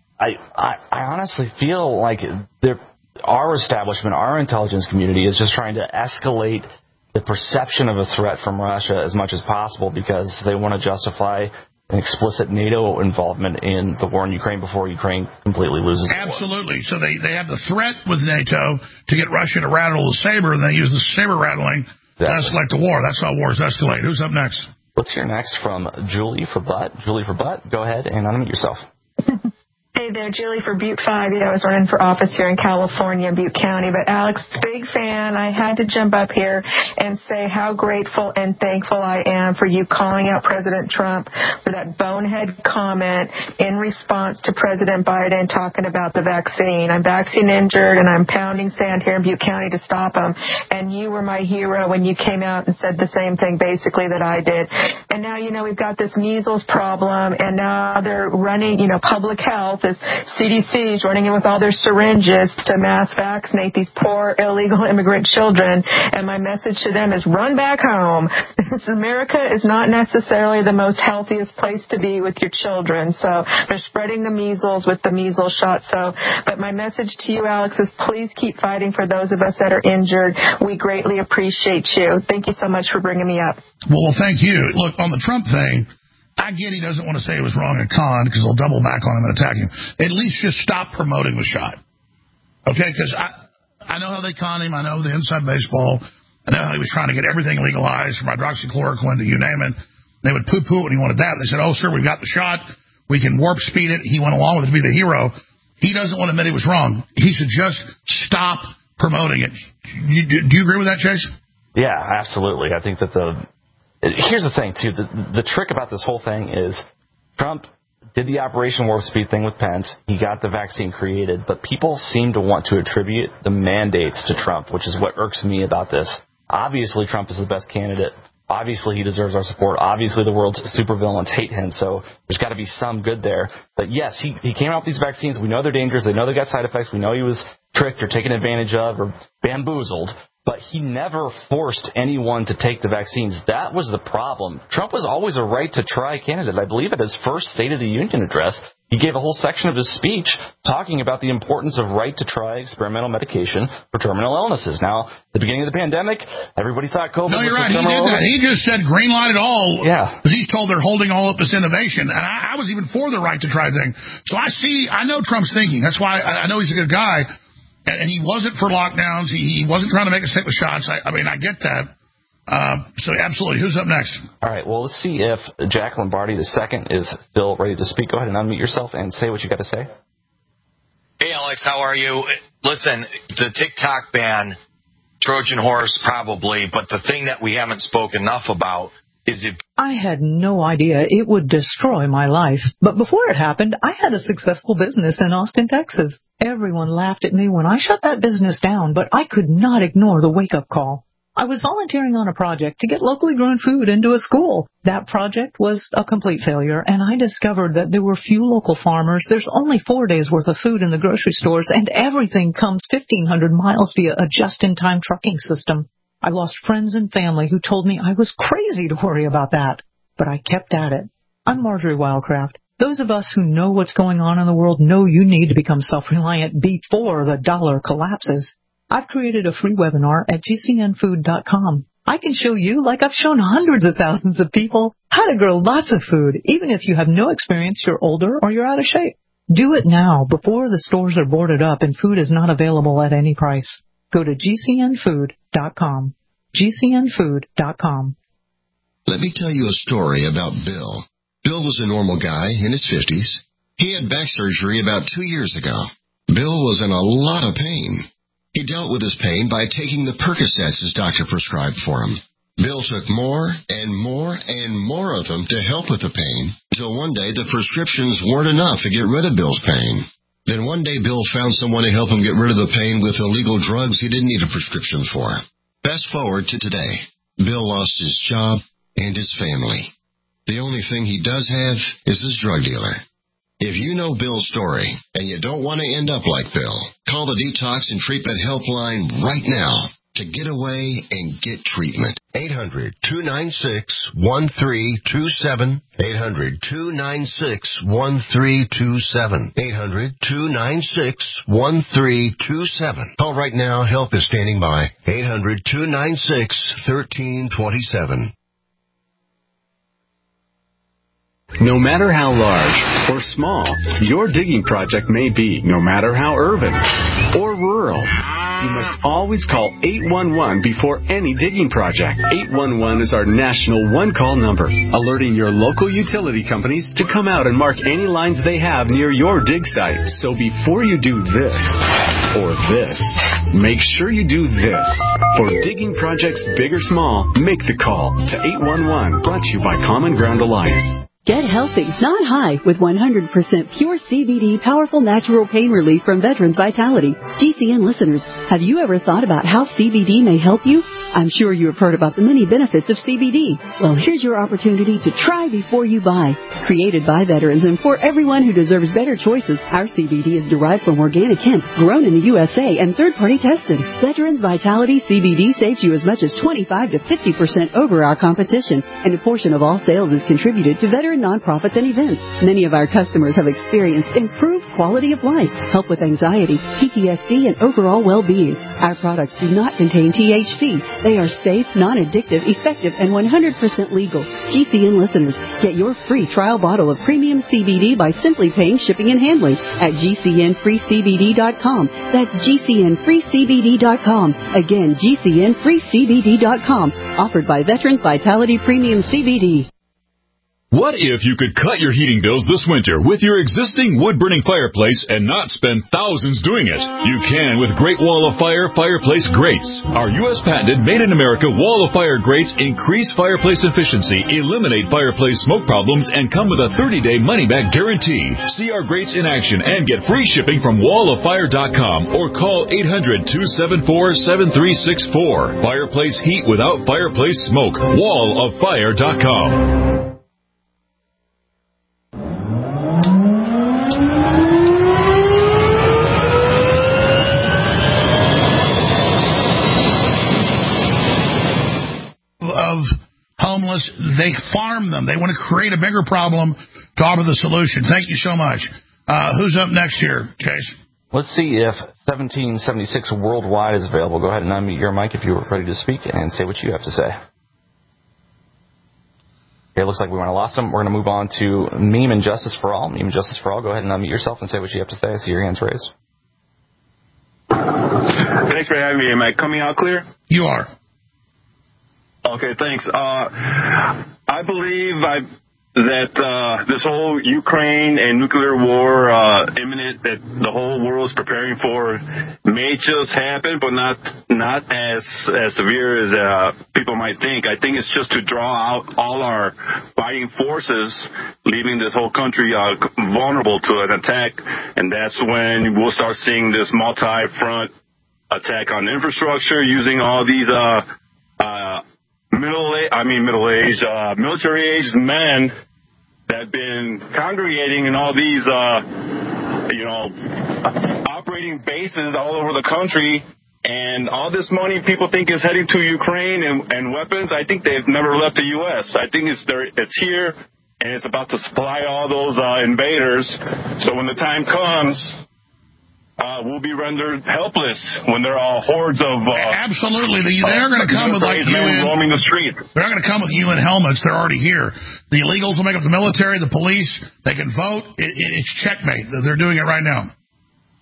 I, I honestly feel like there, our establishment, our intelligence community is just trying to escalate the perception of a threat from Russia as much as possible because they want to justify an explicit NATO involvement in the war in Ukraine before Ukraine completely loses the Absolutely. War. So they, they have the threat with NATO to get Russia to rattle the saber, and they use the saber rattling exactly. to escalate the war. That's how wars escalate. Who's up next? Let's hear next from Julie for Butt. Julie for Butt, go ahead and unmute yourself. Hey there, Julie for Butte five. You know, I was running for office here in California, Butte County. But Alex, big fan. I had to jump up here and say how grateful and thankful I am for you calling out President Trump for that bonehead comment in response to President Biden talking about the vaccine. I'm vaccine injured, and I'm pounding sand here in Butte County to stop him. And you were my hero when you came out and said the same thing, basically, that I did. And now, you know, we've got this measles problem, and now they're running, you know, public health. This C D C is running in with all their syringes to mass vaccinate these poor illegal immigrant children. And my message to them is run back home. America is not necessarily the most healthiest place to be with your children. So they're spreading the measles with the measles shot. So, but my message to you, Alex, is please keep fighting for those of us that are injured. We greatly appreciate you. Thank you so much for bringing me up. Well, thank you. Look, on the Trump thing, I get he doesn't want to say it was wrong and con because they'll double back on him and attack him. At least just stop promoting the shot. Okay? Because I, I know how they con him. I know the inside baseball. I know how he was trying to get everything legalized from hydroxychloroquine to you name it. They would poo-poo it when he wanted that. They said, oh, sir, we've got the shot. We can warp speed it. He went along with it to be the hero. He doesn't want to admit he was wrong. He should just stop promoting it. You, do, do you agree with that, Chase? Yeah, absolutely. I think that the... Here's the thing, too. The, the trick about this whole thing is Trump did the Operation Warp Speed thing with Pence. He got the vaccine created, but people seem to want to attribute the mandates to Trump, which is what irks me about this. Obviously, Trump is the best candidate. Obviously, he deserves our support. Obviously, the world's supervillains hate him, so there's got to be some good there. But, yes, he, he came out with these vaccines. We know they're dangerous. They know they got side effects. We know he was tricked or taken advantage of or bamboozled. But he never forced anyone to take the vaccines. That was the problem. Trump was always a right-to-try candidate. I believe at his first State of the Union address, he gave a whole section of his speech talking about the importance of right-to-try experimental medication for terminal illnesses. Now, at the beginning of the pandemic, everybody thought COVID no, was you're right. He did that. He just said green light it all. Yeah. Because he's told they're holding all up this innovation. And I, I was even for the right-to-try thing. So I see, I know Trump's thinking. That's why I, I know he's a good guy. And he wasn't for lockdowns. He wasn't trying to make us take the shots. I, I mean, I get that. Uh, so, absolutely. Who's up next? All right. Well, let's see if Jack Lombardi the second is still ready to speak. Go ahead and unmute yourself and say what you got to say. Hey, Alex. How are you? Listen, the TikTok ban, Trojan horse probably, but the thing that we haven't spoken enough about is if... I had no idea it would destroy my life. But before it happened, I had a successful business in Austin, Texas. Everyone laughed at me when I shut that business down, but I could not ignore the wake-up call. I was volunteering on a project to get locally grown food into a school. That project was a complete failure, and I discovered that there were few local farmers. There's only four days' worth of food in the grocery stores, and everything comes fifteen hundred miles via a just-in-time trucking system. I lost friends and family who told me I was crazy to worry about that, but I kept at it. I'm Marjorie Wildcraft. Those of us who know what's going on in the world know you need to become self-reliant before the dollar collapses. I've created a free webinar at G C N food dot com. I can show you, like I've shown hundreds of thousands of people, how to grow lots of food, even if you have no experience, you're older, or you're out of shape. Do it now, before the stores are boarded up and food is not available at any price. Go to G C N food dot com. G C N food dot com. Let me tell you a story about Bill. Bill was a normal guy in his fifties. He had back surgery about two years ago. Bill was in a lot of pain. He dealt with his pain by taking the Percocets his doctor prescribed for him. Bill took more and more and more of them to help with the pain, until one day the prescriptions weren't enough to get rid of Bill's pain. Then one day Bill found someone to help him get rid of the pain with illegal drugs he didn't need a prescription for. Fast forward to today. Bill lost his job and his family. The only thing he does have is his drug dealer. If you know Bill's story and you don't want to end up like Bill, call the Detox and Treatment Helpline right now to get away and get treatment. eight hundred, two nine six, one three two seven. eight hundred, two nine six, one three two seven. eight hundred, two nine six, one three two seven. Call right now. Help is standing by. eight hundred, two nine six, one three two seven. No matter how large or small your digging project may be, no matter how urban or rural, you must always call eight one one before any digging project. eight one one is our national one-call number, alerting your local utility companies to come out and mark any lines they have near your dig site. So before you do this or this, make sure you do this. For digging projects big or small, make the call to eight one one, brought to you by Common Ground Alliance. Get healthy, not high, with one hundred percent pure C B D powerful natural pain relief from Veterans Vitality. G C N listeners, have you ever thought about how C B D may help you? I'm sure you have heard about the many benefits of C B D. Well, here's your opportunity to try before you buy. Created by veterans and for everyone who deserves better choices, our C B D is derived from organic hemp, grown in the U S A, and third-party tested. Veterans Vitality C B D saves you as much as twenty-five to fifty percent over our competition, and a portion of all sales is contributed to veteran nonprofits and events. Many of our customers have experienced improved quality of life, help with anxiety, P T S D, and overall well-being. Our products do not contain T H C. They are safe, non-addictive, effective, and one hundred percent legal. G C N listeners, get your free trial bottle of premium C B D by simply paying shipping and handling at G C N free C B D dot com. That's G C N free C B D dot com. Again, G C N free C B D dot com. Offered by Veterans Vitality Premium C B D. What if you could cut your heating bills this winter with your existing wood-burning fireplace and not spend thousands doing it? You can with Great Wall of Fire fireplace grates. Our U S patented made-in-America Wall of Fire grates increase fireplace efficiency, eliminate fireplace smoke problems, and come with a thirty-day money-back guarantee. See our grates in action and get free shipping from wall of fire dot com or call eight hundred, two seven four, seven three six four. Fireplace heat without fireplace smoke. wall of fire dot com. Of homeless, they farm them. They want to create a bigger problem to offer the solution. Thank you so much. Uh, who's up next here, Chase? Let's see if seventeen seventy-six Worldwide is available. Go ahead and unmute your mic if you're ready to speak and say what you have to say. Okay, it looks like we might have lost him. We're going to move on to Meme and Justice for All. Meme and Justice for All, go ahead and unmute yourself and say what you have to say. I see your hands raised. Thanks for having me. Am I coming out clear? You are. Okay, thanks. Uh, I believe I, that uh, this whole Ukraine and nuclear war uh, imminent that the whole world is preparing for may just happen, but not not as as severe as uh, people might think. I think it's just to draw out all our fighting forces, leaving this whole country uh, vulnerable to an attack, and that's when we'll start seeing this multi-front attack on infrastructure using all these uh, uh, middle, I mean middle-aged, uh, military-aged men that have been congregating in all these, uh, you know, operating bases all over the country, and all this money people think is heading to Ukraine and, and weapons. I think they've never left the U S. I think it's there, it's here, and it's about to supply all those uh, invaders. So when the time comes, Uh, will be rendered helpless when they're all hordes of uh, absolutely. The, they're going to come with like U N roaming the street. They're going to come with U N helmets. They're already here. The illegals will make up the military, the police. They can vote. It, it, it's checkmate. They're doing it right now.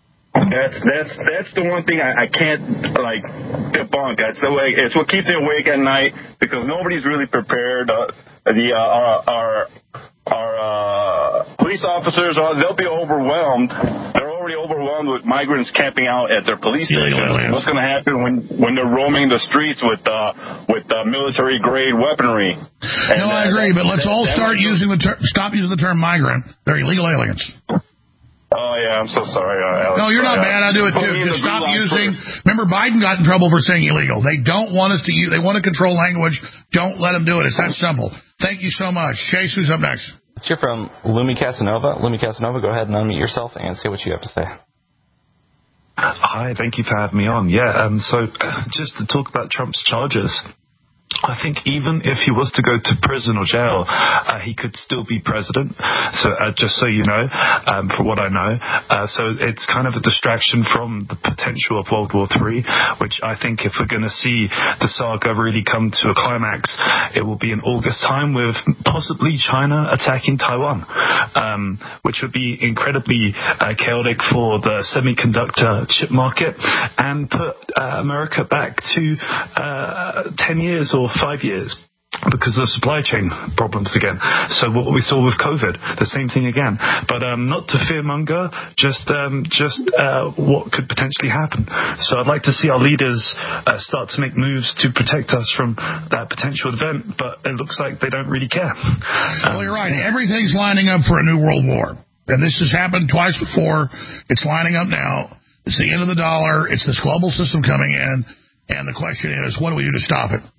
That's that's that's the one thing I, I can't like debunk. That's the way. It's what keeps me awake at night because nobody's really prepared. Uh, the uh, our our, our uh, police officers are they'll be overwhelmed. They're already overwhelmed with migrants camping out at their police stations. What's going to happen when when they're roaming the streets with uh, with uh, military grade weaponry? And, no, I agree, uh, but let's that, all start using the ter- stop using the term migrant. They're illegal aliens. Oh, yeah, I'm so sorry, uh, Alex. No, you're not bad. I do it, too. Just stop using... Remember, Biden got in trouble for saying illegal. They don't want us to use... They want to control language. Don't let them do it. It's that simple. Thank you so much. Chase, who's up next? Let's hear from Lumi Casanova. Lumi Casanova, go ahead and unmute yourself and say what you have to say. Hi, thank you for having me on. Yeah, um, so just to talk about Trump's charges... I think even if he was to go to prison or jail, uh, he could still be president. So uh, just so you know, um, for what I know. Uh, so it's kind of a distraction from the potential of World War Three, which I think if we're going to see the saga really come to a climax, it will be in August time with possibly China attacking Taiwan, um, which would be incredibly uh, chaotic for the semiconductor chip market and put uh, America back to uh, ten years or five years because of supply chain problems again. So what we saw with COVID, the same thing again. But um, not to fearmonger, just um, just uh, what could potentially happen. So I'd like to see our leaders uh, start to make moves to protect us from that potential event, but it looks like they don't really care. Um, well, you're right. Everything's lining up for a new world war. And this has happened twice before. It's lining up now. It's the end of the dollar. It's this global system coming in. And the question is, what do we do to stop it?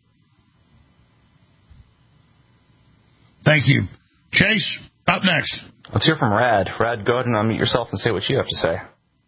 Thank you. Chase, up next. Let's hear from Rad. Rad, go ahead and unmute yourself and say what you have to say.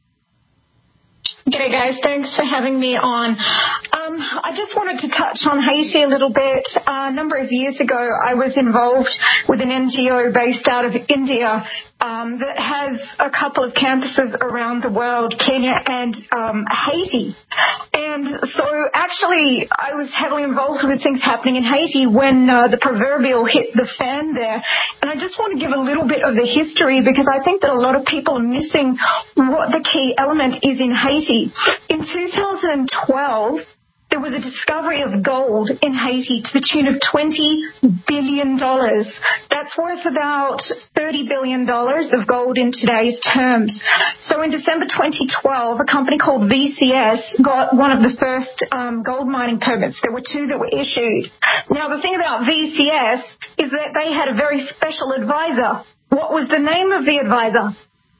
G'day guys, thanks for having me on. Um, I just wanted to touch on Haiti a little bit. Uh, a number of years ago, I was involved with an N G O based out of India um, that has a couple of campuses around the world, Kenya and um, Haiti. And so actually, I was heavily involved with things happening in Haiti when uh, the proverbial hit the fan there. And I just want to give a little bit of the history because I think that a lot of people are missing what the key element is in Haiti. In two thousand twelve, there was a discovery of gold in Haiti to the tune of twenty billion dollars. That's worth about thirty billion dollars of gold in today's terms. So in December twenty twelve, a company called V C S got one of the first um, gold mining permits. There were two that were issued. Now, the thing about V C S is that they had a very special advisor. What was the name of the advisor?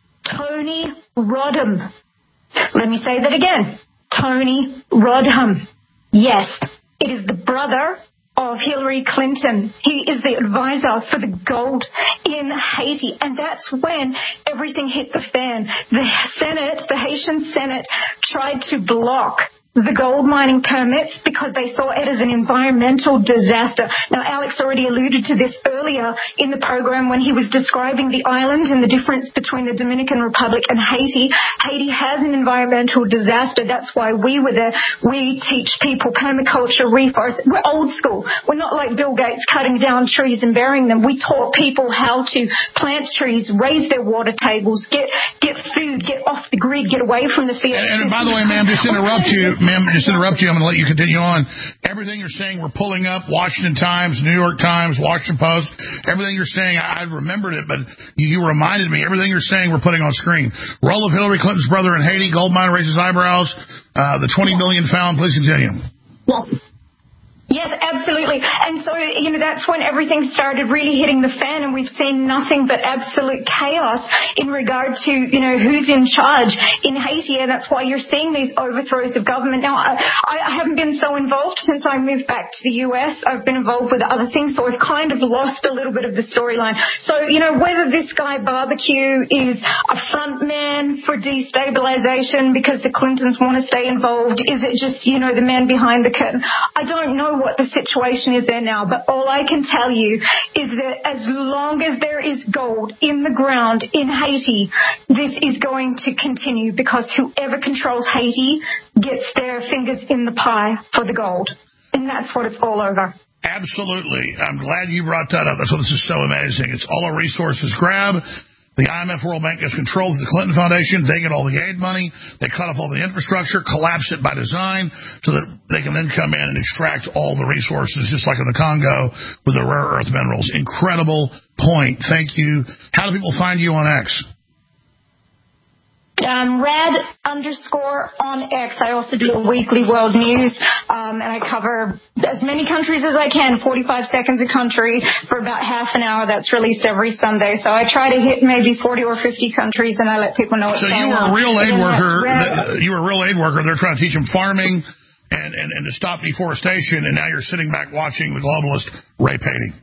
Tony Rodham. Let me say that again. Tony Rodham. Yes, it is the brother of Hillary Clinton. He is the advisor for the gold in Haiti. And that's when everything hit the fan. The Senate, the Haitian Senate, tried to block the gold mining permits because they saw it as an environmental disaster. Now, Alex already alluded to this earlier in the program when he was describing the island and the difference between the Dominican Republic and Haiti. Haiti has an environmental disaster. That's why we were there. We teach people permaculture, reforest. We're old school. We're not like Bill Gates cutting down trees and burying them. We taught people how to plant trees, raise their water tables, get get food, get off the grid, get away from the field. And, and by the way, ma'am, just interrupt you. Ma'am, just interrupt you. I'm going to let you continue on. Everything you're saying, we're pulling up Washington Times, New York Times, Washington Post. Everything you're saying, I, I remembered it, but you, you reminded me. Everything you're saying, we're putting on screen. Role of Hillary Clinton's brother in Haiti, gold mine raises eyebrows. Uh, the twenty million found. Please continue. Yes. Yes, absolutely. And so, you know, that's when everything started really hitting the fan, and we've seen nothing but absolute chaos in regard to, you know, who's in charge in Haiti, and that's why you're seeing these overthrows of government. Now, I, I haven't been so involved since I moved back to the U S. I've been involved with other things, so I've kind of lost a little bit of the storyline. So, you know, whether this guy Barbecue is a front man for destabilization because the Clintons want to stay involved, is it just, you know, the man behind the curtain? I don't know what the situation is there now, but all I can tell you is that as long as there is gold in the ground in Haiti, this is going to continue because whoever controls Haiti gets their fingers in the pie for the gold. And that's what it's all over. Absolutely. I'm glad you brought that up. That's why this is so amazing. It's all our resources grab. The I M F World Bank gets control of the Clinton Foundation. They get all the aid money. They cut off all the infrastructure, collapse it by design so that they can then come in and extract all the resources, just like in the Congo with the rare earth minerals. Incredible point. Thank you. How do people find you on X? Um, red underscore on X. I also do a weekly world news, um, and I cover as many countries as I can, forty-five seconds a country for about half an hour. That's released every Sunday. So I try to hit maybe forty or fifty countries, and I let people know what's so going on. So you were a real aid worker. Red. You were a real aid worker. They're trying to teach them farming and, and, and to stop deforestation, and now you're sitting back watching the globalist rape Haiti.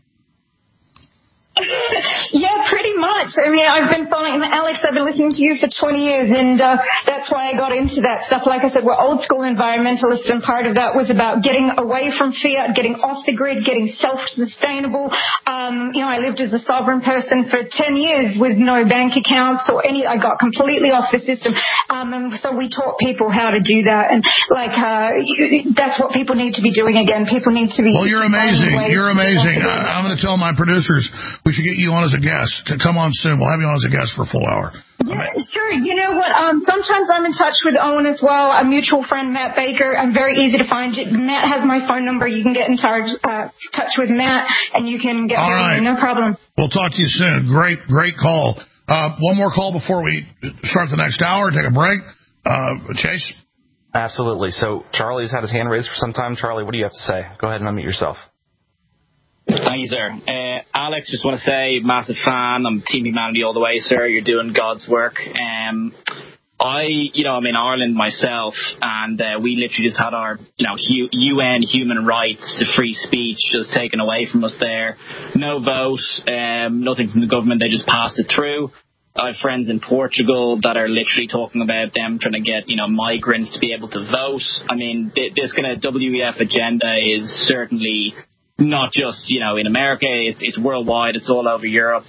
Yeah, pretty much. I mean, I've been following Alex. I've been listening to you for twenty years, and uh, that's why I got into that stuff. Like I said, we're old school environmentalists, and part of that was about getting away from fiat, getting off the grid, getting self-sustainable. Um, you know, I lived as a sovereign person for ten years with no bank accounts or any. I got completely off the system, um, and so we taught people how to do that. And like, uh, that's what people need to be doing again. People need to be. Well, you're amazing. You're amazing. I, I'm going to tell my producers we should get you on as a guest. To come on soon. We'll have you on as a guest for a full hour. Yeah, sure. You know what? Um, sometimes I'm in touch with Owen as well, a mutual friend, Matt Baker. I'm very easy to find. Matt has my phone number. You can get in touch, uh, touch with Matt, and you can get All right. No problem. We'll talk to you soon. Great, great call. Uh, one more call before we start the next hour. Take a break. Uh, Chase? Absolutely. So Charlie's had his hand raised for some time. Charlie, what do you have to say? Go ahead and unmute yourself. Thank you, sir. Uh, Alex, just want to say, massive fan. I'm Team Humanity all the way, sir. You're doing God's work. Um, I, you know, I'm in Ireland myself, and uh, we literally just had our, you know, U N human rights to free speech just taken away from us there. No vote, um, nothing from the government. They just passed it through. I have friends in Portugal that are literally talking about them trying to get, you know, migrants to be able to vote. I mean, this kind of W E F agenda is certainly not just, you know, in America, it's it's worldwide, it's all over Europe.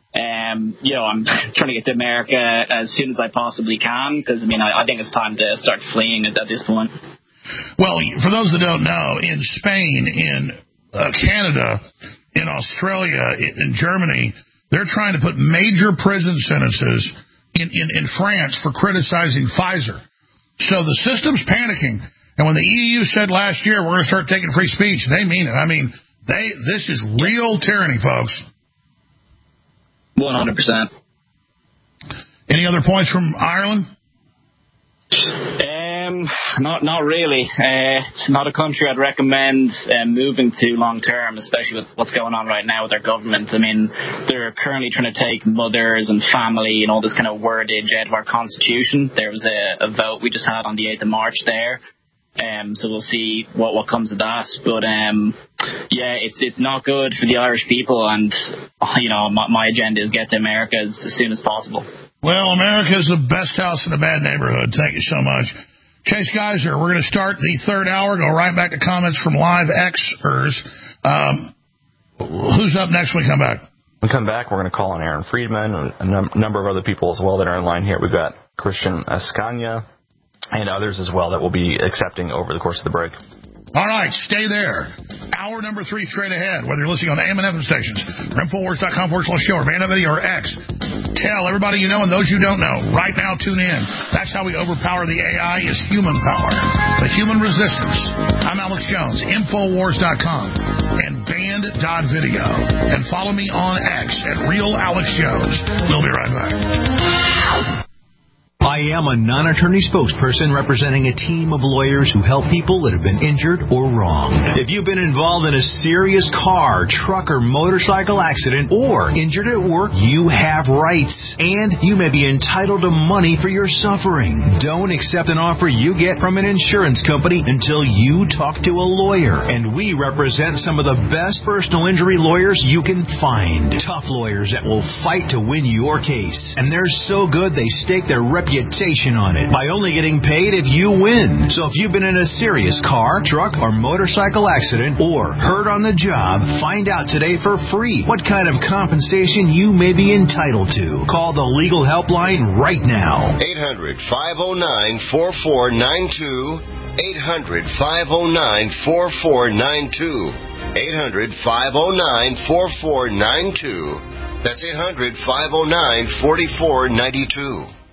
Um, you know, I'm trying to get to America as soon as I possibly can because, I mean, I, I think it's time to start fleeing at, at this point. Well, for those that don't know, in Spain, in uh, Canada, in Australia, in, in Germany, they're trying to put major prison sentences in, in, in France for criticizing Pfizer. So the system's panicking. And when the E U said last year we're going to start taking free speech, they mean it. I mean, they this is real tyranny, folks. one hundred percent. Any other points from Ireland? Um, not not really. Uh, it's not a country I'd recommend uh, moving to long term, especially with what's going on right now with their government. I mean, they're currently trying to take mothers and family and all this kind of wordage out of our constitution. There was a, a vote we just had on the eighth of March there. Um, so we'll see what, what comes of that. But, um, yeah, it's it's not good for the Irish people. And, you know, my, my agenda is get to America as, as soon as possible. Well, America's the best house in a bad neighborhood. Thank you so much. Chase Geiser, we're going to start the third hour, go right back to comments from live Xers. Um, who's up next when we come back? When we come back, we're going to call on Aaron Friedman and a num- number of other people as well that are in line here. We've got Christian Ascania and others as well that we'll be accepting over the course of the break. All right, stay there. Hour number three straight ahead, whether you're listening on A M and F M stations, or Infowars.com forward slash show, or Band Video, or X. Tell everybody you know and those you don't know. Right now, tune in. That's how we overpower the A I is human power. The human resistance. I'm Alex Jones, Infowars dot com, and Band Video. And follow me on X at Real Alex Jones. We'll be right back. I am a non-attorney spokesperson representing a team of lawyers who help people that have been injured or wronged. If you've been involved in a serious car, truck, or motorcycle accident or injured at work, you have rights, and you may be entitled to money for your suffering. Don't accept an offer you get from an insurance company until you talk to a lawyer, and we represent some of the best personal injury lawyers you can find. Tough lawyers that will fight to win your case, and they're so good they stake their reputation on it by only getting paid if you win. So if you've been in a serious car, truck, or motorcycle accident or hurt on the job, find out today for free what kind of compensation you may be entitled to. Call the legal helpline right now. eight hundred, five oh nine, four four nine two. eight hundred, five oh nine, four four nine two. eight hundred, five oh nine, four four nine two. That's eight hundred, five oh nine, four four nine two.